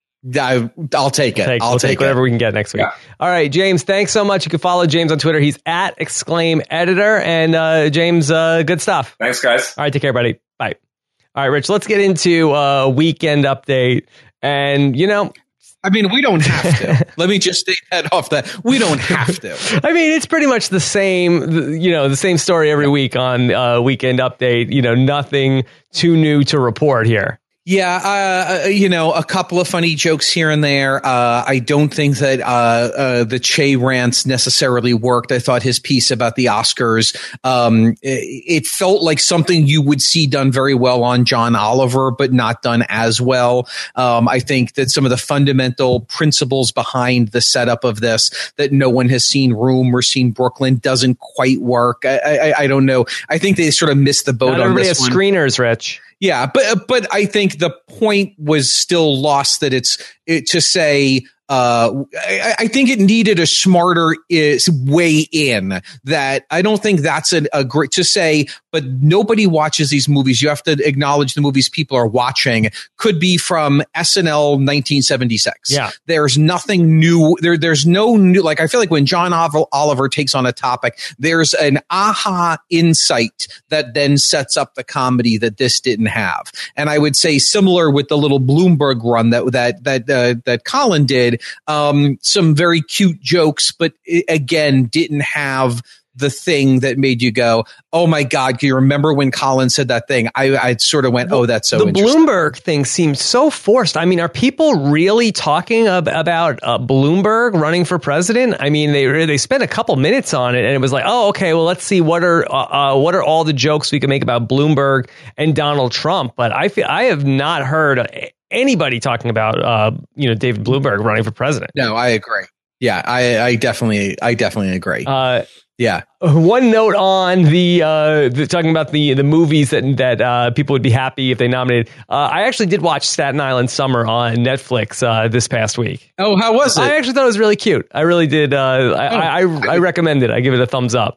I, I'll take it. Take, I'll we'll take, take whatever it. we can get next week. Yeah. All right, James, thanks so much. You can follow James on Twitter. He's at Exclaim Editor. And uh, James, uh, good stuff. Thanks, guys. All right, take care, buddy. Bye. All right, Rich, let's get into a uh, weekend update. And, you know, I mean, we don't have to. Let me just state that off that we don't have to. I mean, it's pretty much the same, you know, the same story every week on uh, Weekend Update. You know, nothing too new to report here. Yeah, uh, you know, a couple of funny jokes here and there. Uh, I don't think that uh, uh, the Che rants necessarily worked. I thought his piece about the Oscars, um, it, it felt like something you would see done very well on John Oliver, but not done as well. Um, I think that some of the fundamental principles behind the setup of this, that no one has seen Room or seen Brooklyn, doesn't quite work. I, I, I don't know. I think they sort of missed the boat not on this has one. Screeners, Rich. Yeah, but but I think the point was still lost, that it's it, to say uh, I, I think it needed a smarter is way in. That I don't think that's a, a great to say, but nobody watches these movies. You have to acknowledge the movies people are watching could be from S N L nineteen seventy-six. Yeah, there's nothing new there. There's no new. Like I feel like when John Oliver takes on a topic, there's an aha insight that then sets up the comedy that this didn't have. And I would say similar with the little Bloomberg run that that that uh, that Colin did. Um, some very cute jokes, but it, again, didn't have the thing that made you go, oh my God, can you remember when Colin said that thing? I, I sort of went, oh, that's so the interesting. Bloomberg thing seems so forced. I mean, are people really talking ab- about uh, Bloomberg running for president? I mean, they they spent a couple minutes on it, and it was like, oh, okay, well, let's see what are uh, uh, what are all the jokes we can make about Bloomberg and Donald Trump. But I feel I have not heard anybody talking about uh, you know David Bloomberg running for president. No, I agree. Yeah, I, I definitely I definitely agree. Uh, Yeah. One note on the, uh, the talking about the the movies that that uh, people would be happy if they nominated. Uh, I actually did watch Staten Island Summer on Netflix uh, this past week. Oh, how was it? I actually thought it was really cute. I really did. Uh, I, oh, I, I I recommend it. I give it a thumbs up.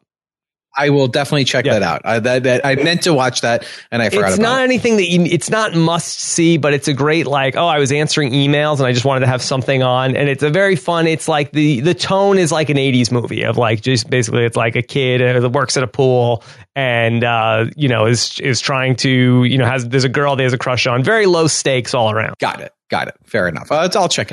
I will definitely check yeah. that out. I, that, that, I meant to watch that, and I forgot it's about it. It's not anything that you, it's not must see, but it's a great, like, oh, I was answering emails and I just wanted to have something on. And it's a very fun, it's like the, the tone is like an eighties movie of like, just basically it's like a kid that works at a pool and, uh, you know, is, is trying to, you know, has, there's a girl that has a crush on. Very low stakes all around. Got it. Got it. Fair enough. Uh, I'll check it out.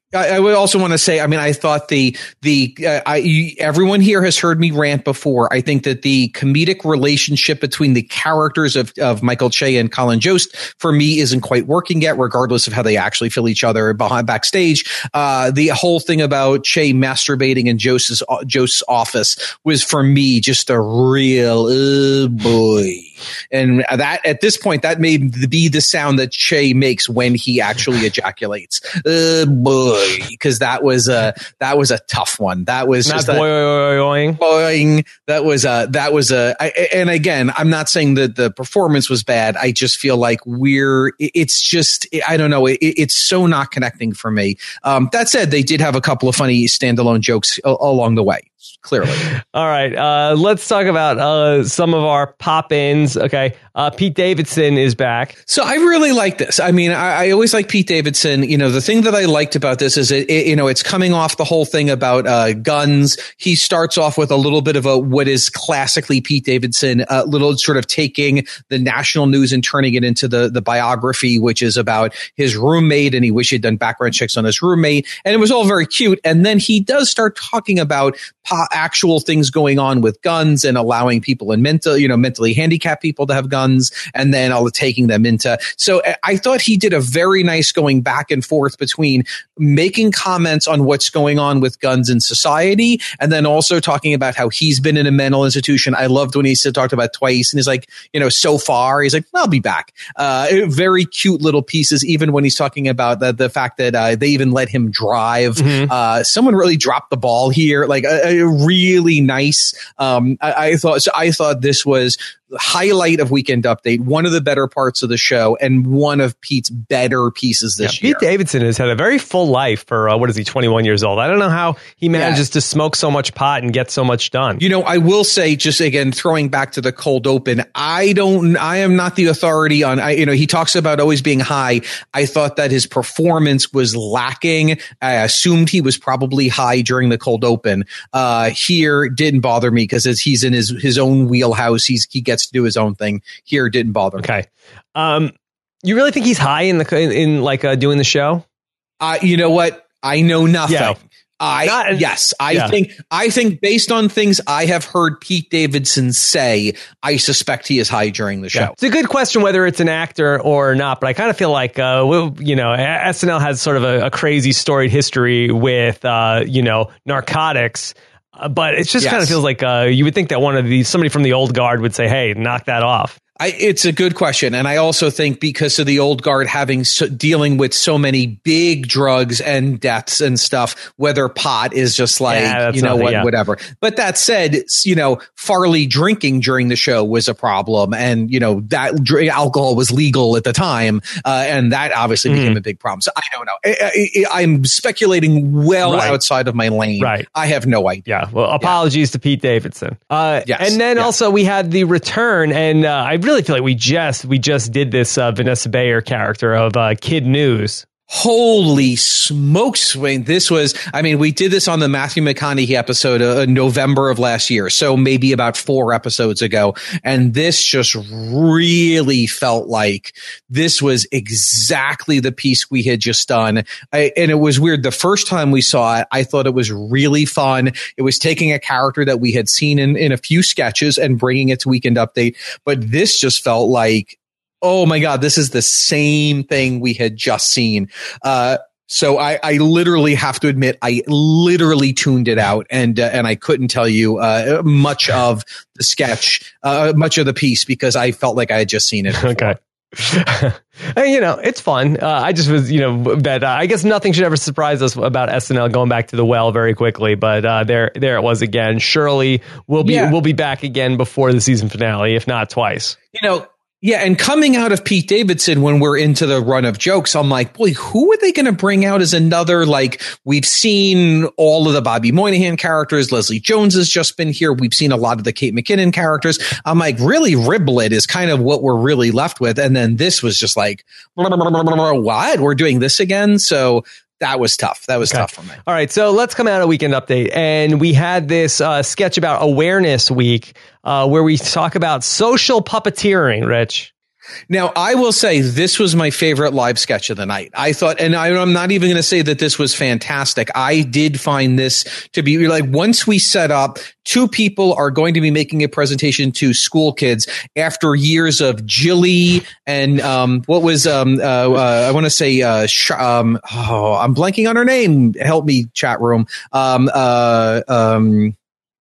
I, I would also want to say, I mean, I thought the the uh, I you, everyone here has heard me rant before. I think that the comedic relationship between the characters of of Michael Che and Colin Jost for me isn't quite working yet, regardless of how they actually feel each other behind backstage. Uh, the whole thing about Che masturbating in Jost's Jost's office was for me just a real oh boy. And that at this point, that may be the sound that Che makes when he actually ejaculates. Oh boy, because that was a that was a tough one. That was not just boing. boing. That was a that was a. I, and again, I'm not saying that the performance was bad. I just feel like we're. It's just I don't know. It, it's so not connecting for me. Um, that said, they did have a couple of funny standalone jokes a, along the way. Clearly. All right. Uh, let's talk about uh, some of our pop-ins. Okay. Uh, Pete Davidson is back. So I really like this. I mean, I, I always like Pete Davidson. You know, the thing that I liked about this is it, it you know, it's coming off the whole thing about uh, guns. He starts off with a little bit of a what is classically Pete Davidson, a uh, little sort of taking the national news and turning it into the, the biography, which is about his roommate. And he wished he'd done background checks on his roommate. And it was all very cute. And then he does start talking about po- actual things going on with guns and allowing people in mental, you know, mentally handicapped people to have guns and then all taking them into. So I thought he did a very nice going back and forth between making comments on what's going on with guns in society and then also talking about how he's been in a mental institution. I loved when he said, talked about twice and he's like, you know, so far he's like, I'll be back. Uh, very cute little pieces, even when he's talking about the, the fact that uh, they even let him drive. Mm-hmm. Uh, someone really dropped the ball here. Like a, a really nice. Um, I, I thought, so I thought this was the highlight of Weekend Update, one of the better parts of the show, and one of Pete's better pieces this yeah, year. Pete Davidson has had a very full life for, uh, what is he, twenty-one years old. I don't know how he manages yeah. to smoke so much pot and get so much done. You know, I will say, just again, throwing back to the cold open, I don't, I am not the authority on, I, you know, he talks about always being high. I thought that his performance was lacking. I assumed he was probably high during the cold open. Uh, here didn't bother me because as he's in his, his own wheelhouse, he's, he gets to do his own thing. Here didn't bother me. Okay. Um, you really think he's high in the in, in like uh, doing the show? Uh, you know what? I know nothing. Yeah. I Not, yes, I yeah. think I think based on things I have heard Pete Davidson say, I suspect he is high during the show. Yeah. It's a good question whether it's an actor or not, but I kind of feel like uh, we'll, you know, S N L has sort of a, a crazy storied history with uh, you know, narcotics. Uh, but it just yes. kind of feels like uh, you would think that one of these, somebody from the old guard would say, hey, knock that off. I, it's a good question. And I also think because of the old guard having so, dealing with so many big drugs and deaths and stuff, whether pot is just like, yeah, you know nothing, what, yeah. whatever. But that said, you know, Farley drinking during the show was a problem. And, you know, that dr- alcohol was legal at the time. Uh, and that obviously mm. became a big problem. So I don't know. I, I, I'm speculating well right. outside of my lane. Right. I have no idea. Yeah. Well, apologies yeah. to Pete Davidson. Uh, yes. And then yes. also we had the return and uh, I really feel like we just we just did this uh, Vanessa Bayer character of uh, Kid News. Holy smokes. This was, I mean, we did this on the Matthew McConaughey episode uh, in November of last year. So maybe about four episodes ago. And this just really felt like this was exactly the piece we had just done. I, and it was weird. The first time we saw it, I thought it was really fun. It was taking a character that we had seen in, in a few sketches and bringing it to Weekend Update. But this just felt like, oh my God, this is the same thing we had just seen. Uh, so I, I literally have to admit, I literally tuned it out and, uh, and I couldn't tell you, uh, much of the sketch, uh, much of the piece because I felt like I had just seen it before. Okay. You know, it's fun. Uh, I just was, you know, that uh, I guess nothing should ever surprise us about S N L going back to the well very quickly. But uh, there, there it was again. Surely we'll be, yeah. we'll be back again before the season finale, if not twice. You know, yeah, and coming out of Pete Davidson when we're into the run of jokes, I'm like, boy, who are they going to bring out as another, like, we've seen all of the Bobby Moynihan characters. Leslie Jones has just been here. We've seen a lot of the Kate McKinnon characters. I'm like, really, Riblet is kind of what we're really left with. And then this was just like, what? We're doing this again? So that was tough. That was okay. tough for me. All right. So let's come out of Weekend Update. And we had this uh, sketch about Awareness Week uh, where we talk about social puppeteering, Rich. Now, I will say this was my favorite live sketch of the night. I thought, and I, I'm not even going to say that this was fantastic. I did find this to be like, once we set up, two people are going to be making a presentation to school kids after years of Jilly and um, what was, um, uh, uh, I want to say, uh, sh- um, oh, I'm blanking on her name. Help me, chat room. Um, uh, um,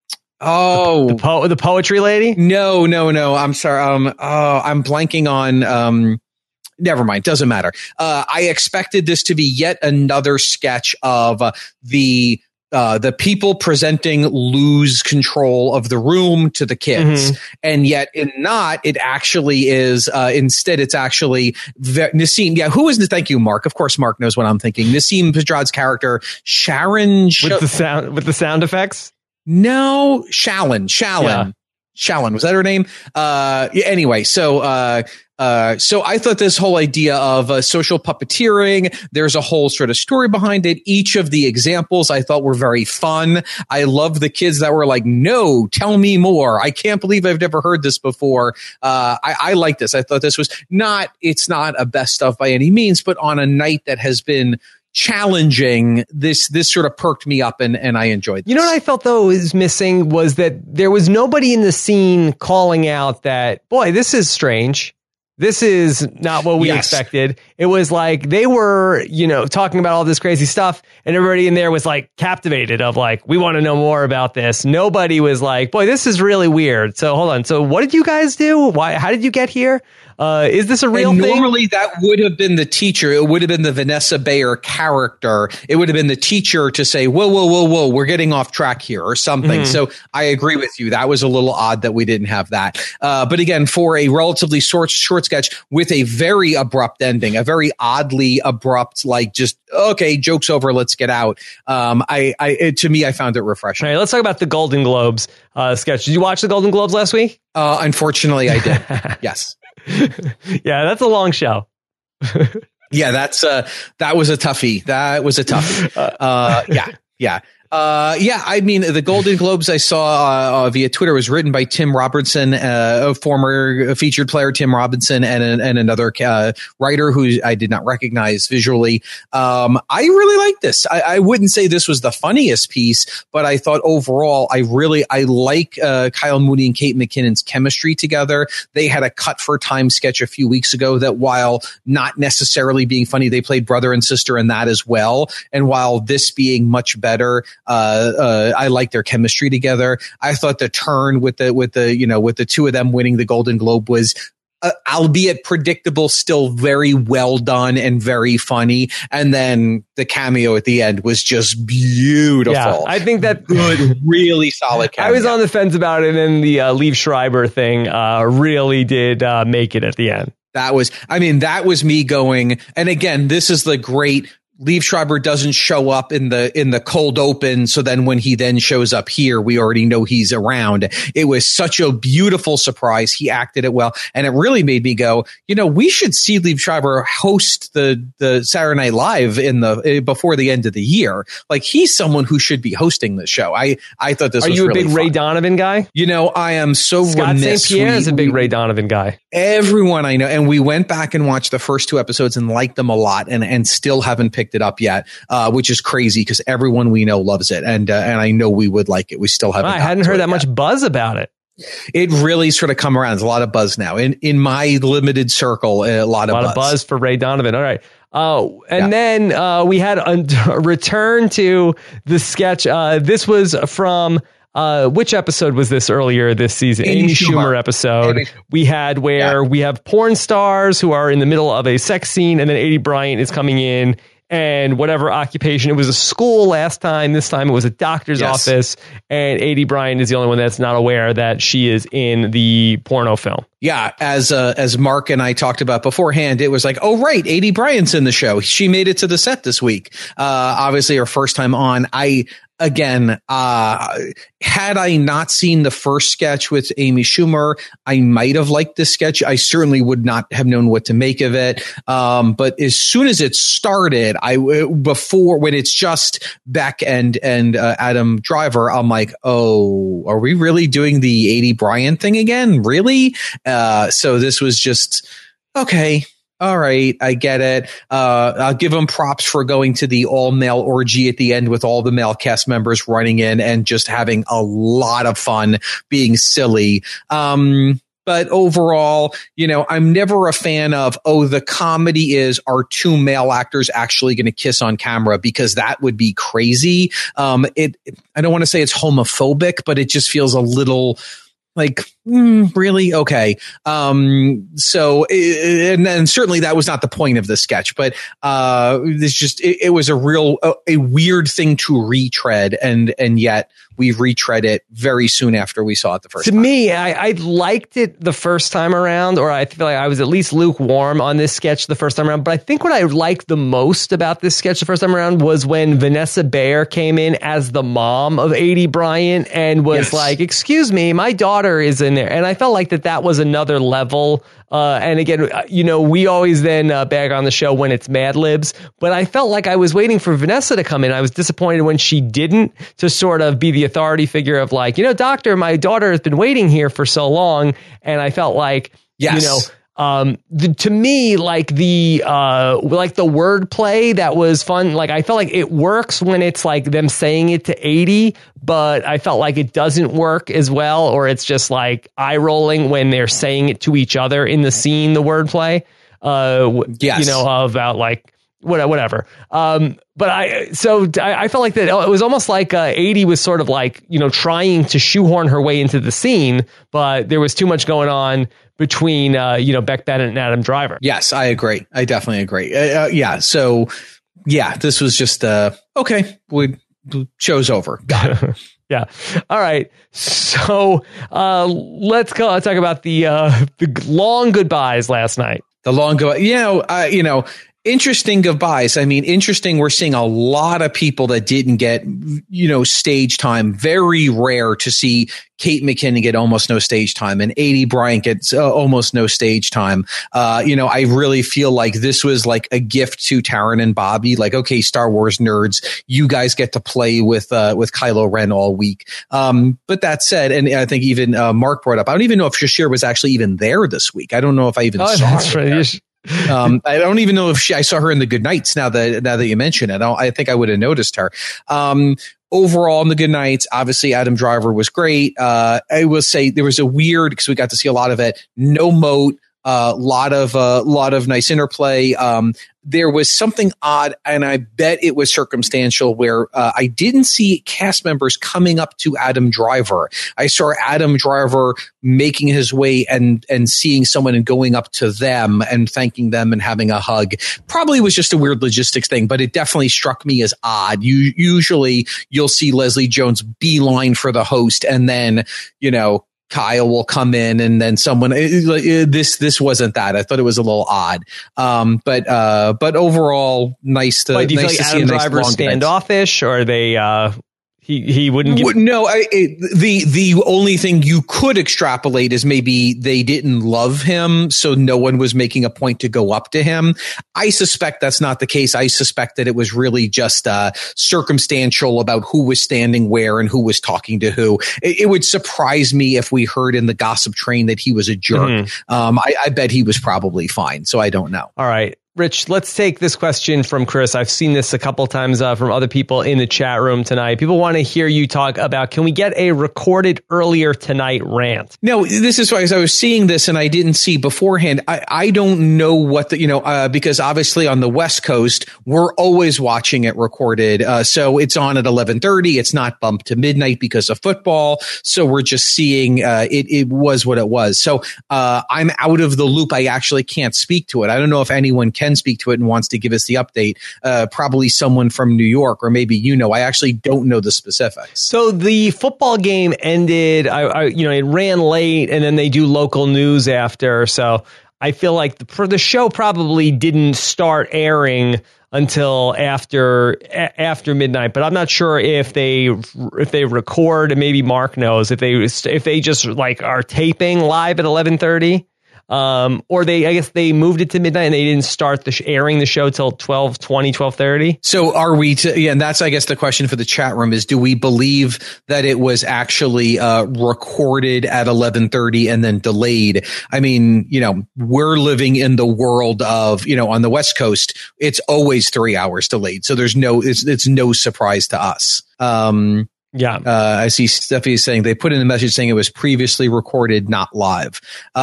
Oh, the, the, po- the poetry lady? No, no, no. I'm sorry. Um, oh, I'm blanking on. Um, never mind. Doesn't matter. Uh, I expected this to be yet another sketch of uh, the uh, the people presenting lose control of the room to the kids, mm-hmm. and yet in not. It actually is. Uh, instead, it's actually ve- Nassim. Yeah, who is the? Thank you, Mark. Of course, Mark knows what I'm thinking. Nassim Pedrad's character, Sharon, Sh- with the sound with the sound effects. No, Shallon, Shallon, yeah. Shallon. Was that her name? Uh, yeah, anyway, so, uh, uh, so I thought this whole idea of uh, social puppeteering, there's a whole sort of story behind it. Each of the examples I thought were very fun. I love the kids that were like, no, tell me more. I can't believe I've never heard this before. Uh, I, I like this. I thought this was not, it's not a best of by any means, but on a night that has been challenging, this this sort of perked me up, and and I enjoyed this. You know what I felt though is missing was that there was nobody in the scene calling out that, boy, this is strange. This is not what we yes. expected. It was like they were, you know, talking about all this crazy stuff, and everybody in there was like captivated of like, we want to know more about this. Nobody was like, boy, this is really weird. So hold on. So what did you guys do? Why? How did you get here? Uh, is this a real and thing? Normally that would have been the teacher. It would have been the Vanessa Bayer character. It would have been the teacher to say, whoa, whoa, whoa, whoa, we're getting off track here or something. Mm-hmm. So I agree with you. That was a little odd that we didn't have that. Uh, but again, for a relatively short, short sketch with a very abrupt ending, a very oddly abrupt, like just, okay, joke's over, let's get out. Um, I, I, it, to me, I found it refreshing. All right, let's talk about the Golden Globes uh, sketch. Did you watch the Golden Globes last week? Uh, unfortunately, I did. Yes. Yeah, that's a long show. Yeah, that's uh that was a toughie. That was a toughie. Uh yeah, yeah. Uh, yeah, I mean, the Golden Globes I saw uh, via Twitter was written by Tim Robertson, uh, a former featured player, Tim Robinson, and, and another uh, writer who I did not recognize visually. Um, I really like this. I, I wouldn't say this was the funniest piece, but I thought overall, I really, I like uh, Kyle Mooney and Kate McKinnon's chemistry together. They had a Cut for Time sketch a few weeks ago that, while not necessarily being funny, they played brother and sister in that as well. And while this being much better, Uh, uh, I like their chemistry together. I thought the turn with the, with the, you know, with the two of them winning the Golden Globe was, uh, albeit predictable, still very well done and very funny. And then the cameo at the end was just beautiful. Yeah, I think that good, really solid cameo. I was on the fence about it, and then the uh, Liev Schreiber thing uh, really did uh, make it at the end. That was, I mean, that was me going, and again, this is the great, Liev Schreiber doesn't show up in the in the cold open, so then when he then shows up here, we already know he's around. It was such a beautiful surprise. He acted it well, and it really made me go, you know, we should see Liev Schreiber host the the Saturday Night Live in the before the end of the year. Like, he's someone who should be hosting this show. I I thought this Are was you a really big fun. Ray Donovan guy? You know, I am so Scott remiss. Saint Pierre we, is a big we, Ray Donovan guy. Everyone I know, and we went back and watched the first two episodes and liked them a lot, and and still haven't picked it up yet, uh, which is crazy because everyone we know loves it, and uh, and I know we would like it. We still haven't. I hadn't heard that yet. much buzz about it. It really sort of come around. There's a lot of buzz now in in my limited circle. A lot of a lot buzz. of buzz for Ray Donovan. All right. Uh, and yeah. then uh, we had a return to the sketch. Uh, this was from. Uh, which episode was this earlier this season? Amy, Amy Schumer. Schumer episode. Amy. We had where yeah. we have porn stars who are in the middle of a sex scene, and then Aidy Bryant is coming in, and whatever occupation. It was a school last time. This time it was a doctor's yes. office, and Aidy Bryant is the only one that's not aware that she is in the porno film. Yeah, as uh, as Mark and I talked about beforehand, it was like, oh, right, Aidy Bryant's in the show. She made it to the set this week. Uh, obviously, her first time on. I Again, uh, had I not seen the first sketch with Amy Schumer, I might have liked this sketch. I certainly would not have known what to make of it. Um, but as soon as it started, I, before, when it's just Beck and, and, uh, Adam Driver, I'm like, oh, are we really doing the Aidy Bryant thing again? Really? Uh, so this was just, okay. All right, I get it. Uh, I'll give them props for going to the all-male orgy at the end with all the male cast members running in and just having a lot of fun being silly. Um, but overall, you know, I'm never a fan of, oh, the comedy is, are two male actors actually going to kiss on camera? Because that would be crazy. Um, it, I don't want to say it's homophobic, but it just feels a little... Like, mm, really? Okay. Um, so, and then certainly that was not the point of the sketch, but, uh, this just, it, it was a real, a, a weird thing to retread. And, and yet we retread it very soon after we saw it the first to time. To me, I, I liked it the first time around, or I feel like I was at least lukewarm on this sketch the first time around. But I think what I liked the most about this sketch the first time around was when Vanessa Bayer came in as the mom of Aidy Bryant and was yes. like, excuse me, my daughter is in there. And I felt like that that was another level. Uh, and again, you know, we always then uh, bag on the show when it's Mad Libs, but I felt like I was waiting for Vanessa to come in. I was disappointed when she didn't, to sort of be the authority figure of like, you know, doctor, my daughter has been waiting here for so long. And I felt like, yes. you know, Um, the, to me, like the, uh, like the wordplay that was fun. Like I felt like it works when it's like them saying it to Aidy, but I felt like it doesn't work as well, or it's just like eye rolling when they're saying it to each other in the scene, the wordplay, uh, yes. you know, about like, whatever. Um, but I, so I, I felt like that it was almost like uh, Aidy was sort of like, you know, trying to shoehorn her way into the scene, but there was too much going on between, uh, you know, Beck Bennett and Adam Driver. Yes, I agree. I definitely agree. Uh, uh, yeah. So, yeah, this was just, uh, okay, we show's over. Got it. Yeah. All right. So uh, let's go Let's talk about the, uh, the long goodbyes last night. The long go, you know, uh, you know, interesting goodbyes. I mean, interesting. We're seeing a lot of people that didn't get, you know, stage time. Very rare to see Kate McKinnon get almost no stage time and Aidy Bryant gets uh, almost no stage time. Uh, you know, I really feel like this was like a gift to Taron and Bobby. Like, okay, Star Wars nerds, you guys get to play with, uh, with Kylo Ren all week. Um, but that said, and I think even, uh, Mark brought up, I don't even know if Shashir was actually even there this week. I don't know if I even oh, saw that's her. Right. um, I don't even know if she, I saw her in the Good Nights now that, now that you mention it. I, I think I would have noticed her. Um, overall in the Good Nights, obviously Adam Driver was great. Uh, I will say there was a weird, because we got to see a lot of it, no moat, a uh, lot of, a uh, lot of nice interplay. Um, there was something odd, and I bet it was circumstantial, where uh, I didn't see cast members coming up to Adam Driver. I saw Adam Driver making his way and and seeing someone and going up to them and thanking them and having a hug. Probably was just a weird logistics thing, but it definitely struck me as odd. You usually you'll see Leslie Jones beeline for the host, and then, you know, Kyle will come in and then someone, this, this wasn't that. I thought it was a little odd. Um, but, uh, but overall, nice to, Wait, do you nice feel like to Adam see a nice Driver long standoffish, or are they, uh, He he wouldn't give. No, I, it, the the only thing you could extrapolate is maybe they didn't love him, so no one was making a point to go up to him. I suspect that's not the case. I suspect that it was really just uh, circumstantial about who was standing where and who was talking to who. It, it would surprise me if we heard in the gossip train that he was a jerk. Mm-hmm. Um, I, I bet he was probably fine. So I don't know. All right. Rich, let's take this question from Chris. I've seen this a couple times uh, from other people in the chat room tonight. People want to hear you talk about, can we get a recorded earlier tonight rant? No, this is why, as I was seeing this and I didn't see beforehand, I, I don't know what the, you know, uh, because obviously on the West Coast, we're always watching it recorded. Uh, so it's on at eleven thirty. It's not bumped to midnight because of football. So we're just seeing, uh, it, it was what it was. So, uh, I'm out of the loop. I actually can't speak to it. I don't know if anyone can speak to it and wants to give us the update. Uh, probably someone from New York, or maybe, you know, I actually don't know the specifics. So the football game ended, I, I you know, it ran late, and then they do local news after. So I feel like the, for the show probably didn't start airing until after a, after midnight, but I'm not sure if they if they record, and maybe Mark knows if they if they just like are taping live at eleven thirty. Um, or they, I guess they moved it to midnight and they didn't start the sh- airing the show till twelve twenty, twelve thirty. So are we to, yeah, and that's, I guess, the question for the chat room is, do we believe that it was actually uh, recorded at eleven thirty and then delayed? I mean, you know, we're living in the world of, you know, on the West Coast, it's always three hours delayed. So there's no, it's, it's no surprise to us. Um, Yeah. Uh, I see Steffi saying they put in a message saying it was previously recorded, not live.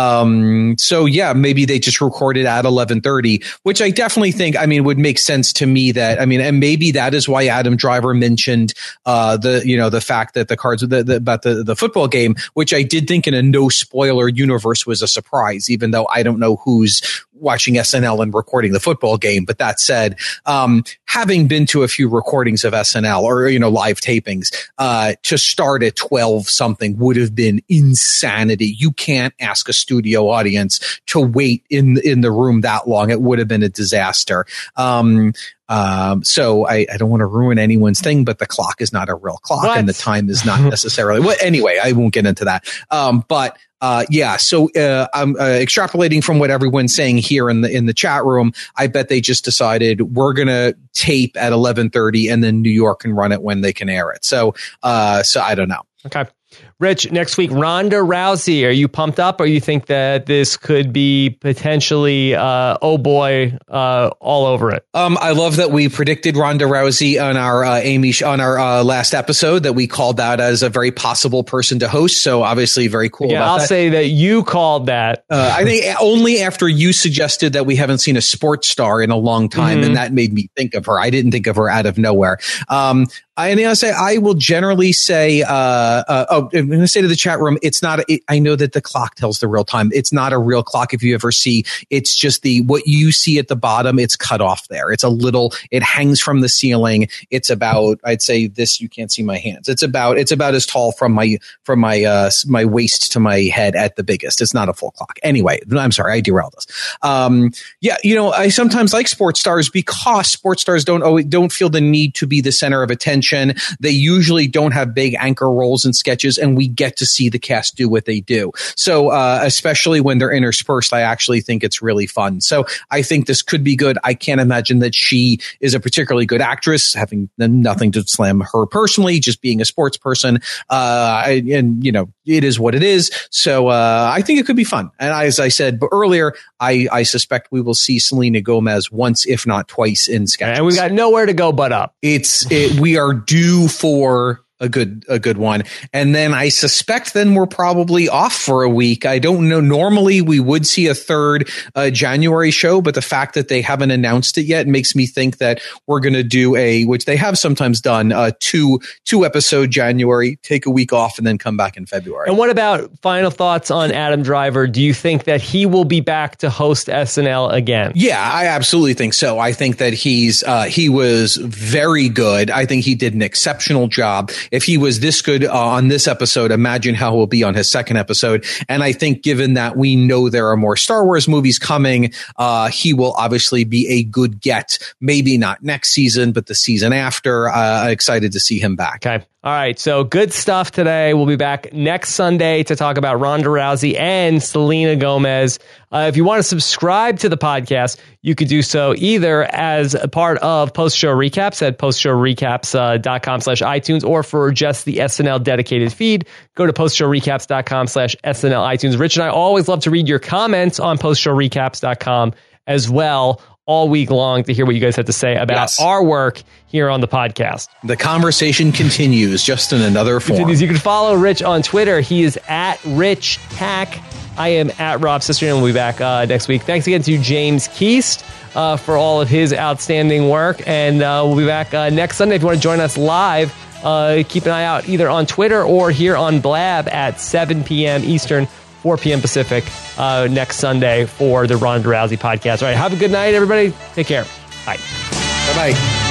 Um, so yeah, maybe they just recorded at eleven thirty, which I definitely think, I mean, would make sense to me that, I mean, and maybe that is why Adam Driver mentioned, uh, the, you know, the fact that the cards the, the, about the, the football game, which I did think in a no spoiler universe was a surprise, even though I don't know who's watching S N L and recording the football game. But that said, um, having been to a few recordings of S N L or, you know, live tapings, uh, to start at twelve something would have been insanity. You can't ask a studio audience to wait in, in the room that long. It would have been a disaster. Um, Um, so I, I don't want to ruin anyone's thing, but the clock is not a real clock What? and the time is not necessarily, well, anyway, I won't get into that. Um, but, uh, yeah, so, uh, I'm, uh, extrapolating from what everyone's saying here in the, in the chat room. I bet they just decided we're going to tape at eleven thirty and then New York can run it when they can air it. So, uh, so I don't know. Okay. Rich, next week, Ronda Rousey. Are you pumped up, or you think that this could be potentially, uh, oh boy, uh, all over it? Um, I love that we predicted Ronda Rousey on our uh, Amy sh- on our uh, last episode, that we called that as a very possible person to host. So obviously, very cool. Yeah, about I'll that. say that you called that. Uh, I think only after you suggested that we haven't seen a sports star in a long time, Mm-hmm. and that made me think of her. I didn't think of her out of nowhere. Um, I, and I say I will generally say, uh, uh, oh, I'm going to say to the chat room, it's not. It, I know that the clock tells the real time. It's not a real clock. If you ever see, it's just the what you see at the bottom. It's cut off there. It's a little. It hangs from the ceiling. It's about. I'd say this. You can't see my hands. It's about. It's about as tall from my from my uh, my waist to my head at the biggest. It's not a full clock. Anyway, I'm sorry. I derailed us. Um, yeah, you know, I sometimes like sports stars because sports stars don't always don't feel the need to be the center of attention. They usually don't have big anchor roles in sketches, and we get to see the cast do what they do. So, uh, especially when they're interspersed, I actually think it's really fun. So I think this could be good. I can't imagine that she is a particularly good actress, having nothing to slam her personally, just being a sports person. Uh, and, you know, it is what it is. So uh, I think it could be fun. And as I said earlier, I, I suspect we will see Selena Gomez once, if not twice, in sketches. And we got nowhere to go but up. It's it, we are due for a good a good one, and then I suspect then we're probably off for a week. I don't know. Normally we would see a third uh, January show, but the fact that they haven't announced it yet makes me think that we're going to do a, which they have sometimes done, uh, two two episode January, take a week off, and then come back in February. And what about final thoughts on Adam Driver? Do you think that he will be back to host S N L again? Yeah, I absolutely think so. I think that he's uh, he was very good. I think he did an exceptional job. If he was this good uh, on this episode, imagine how he'll be on his second episode. And I think given that we know there are more Star Wars movies coming, uh, he will obviously be a good get. Maybe not next season, but the season after. Uh, excited to see him back. Okay. All right. So good stuff today. We'll be back next Sunday to talk about Ronda Rousey and Selena Gomez. Uh, if you want to subscribe to the podcast, you could do so either as a part of post-show recaps at postshowrecaps.com slash iTunes, or for just the S N L dedicated feed, go to postshowrecaps.com slash SNL iTunes. Rich and I always love to read your comments on postshowrecaps dot com as well, all week long, to hear what you guys have to say about yes. our work here on the podcast. The conversation continues, just in another form. Continues. You can follow Rich on Twitter. He is at Rich Tack. I am at Rob Sister, and we'll be back uh, next week. Thanks again to James Keast uh, for all of his outstanding work, and uh, we'll be back uh, next Sunday. If you want to join us live, uh, keep an eye out either on Twitter or here on Blab at seven p.m. Eastern, four p.m. Pacific uh, next Sunday for the Ronda Rousey podcast. All right, have a good night, everybody. Take care. Bye. Bye-bye.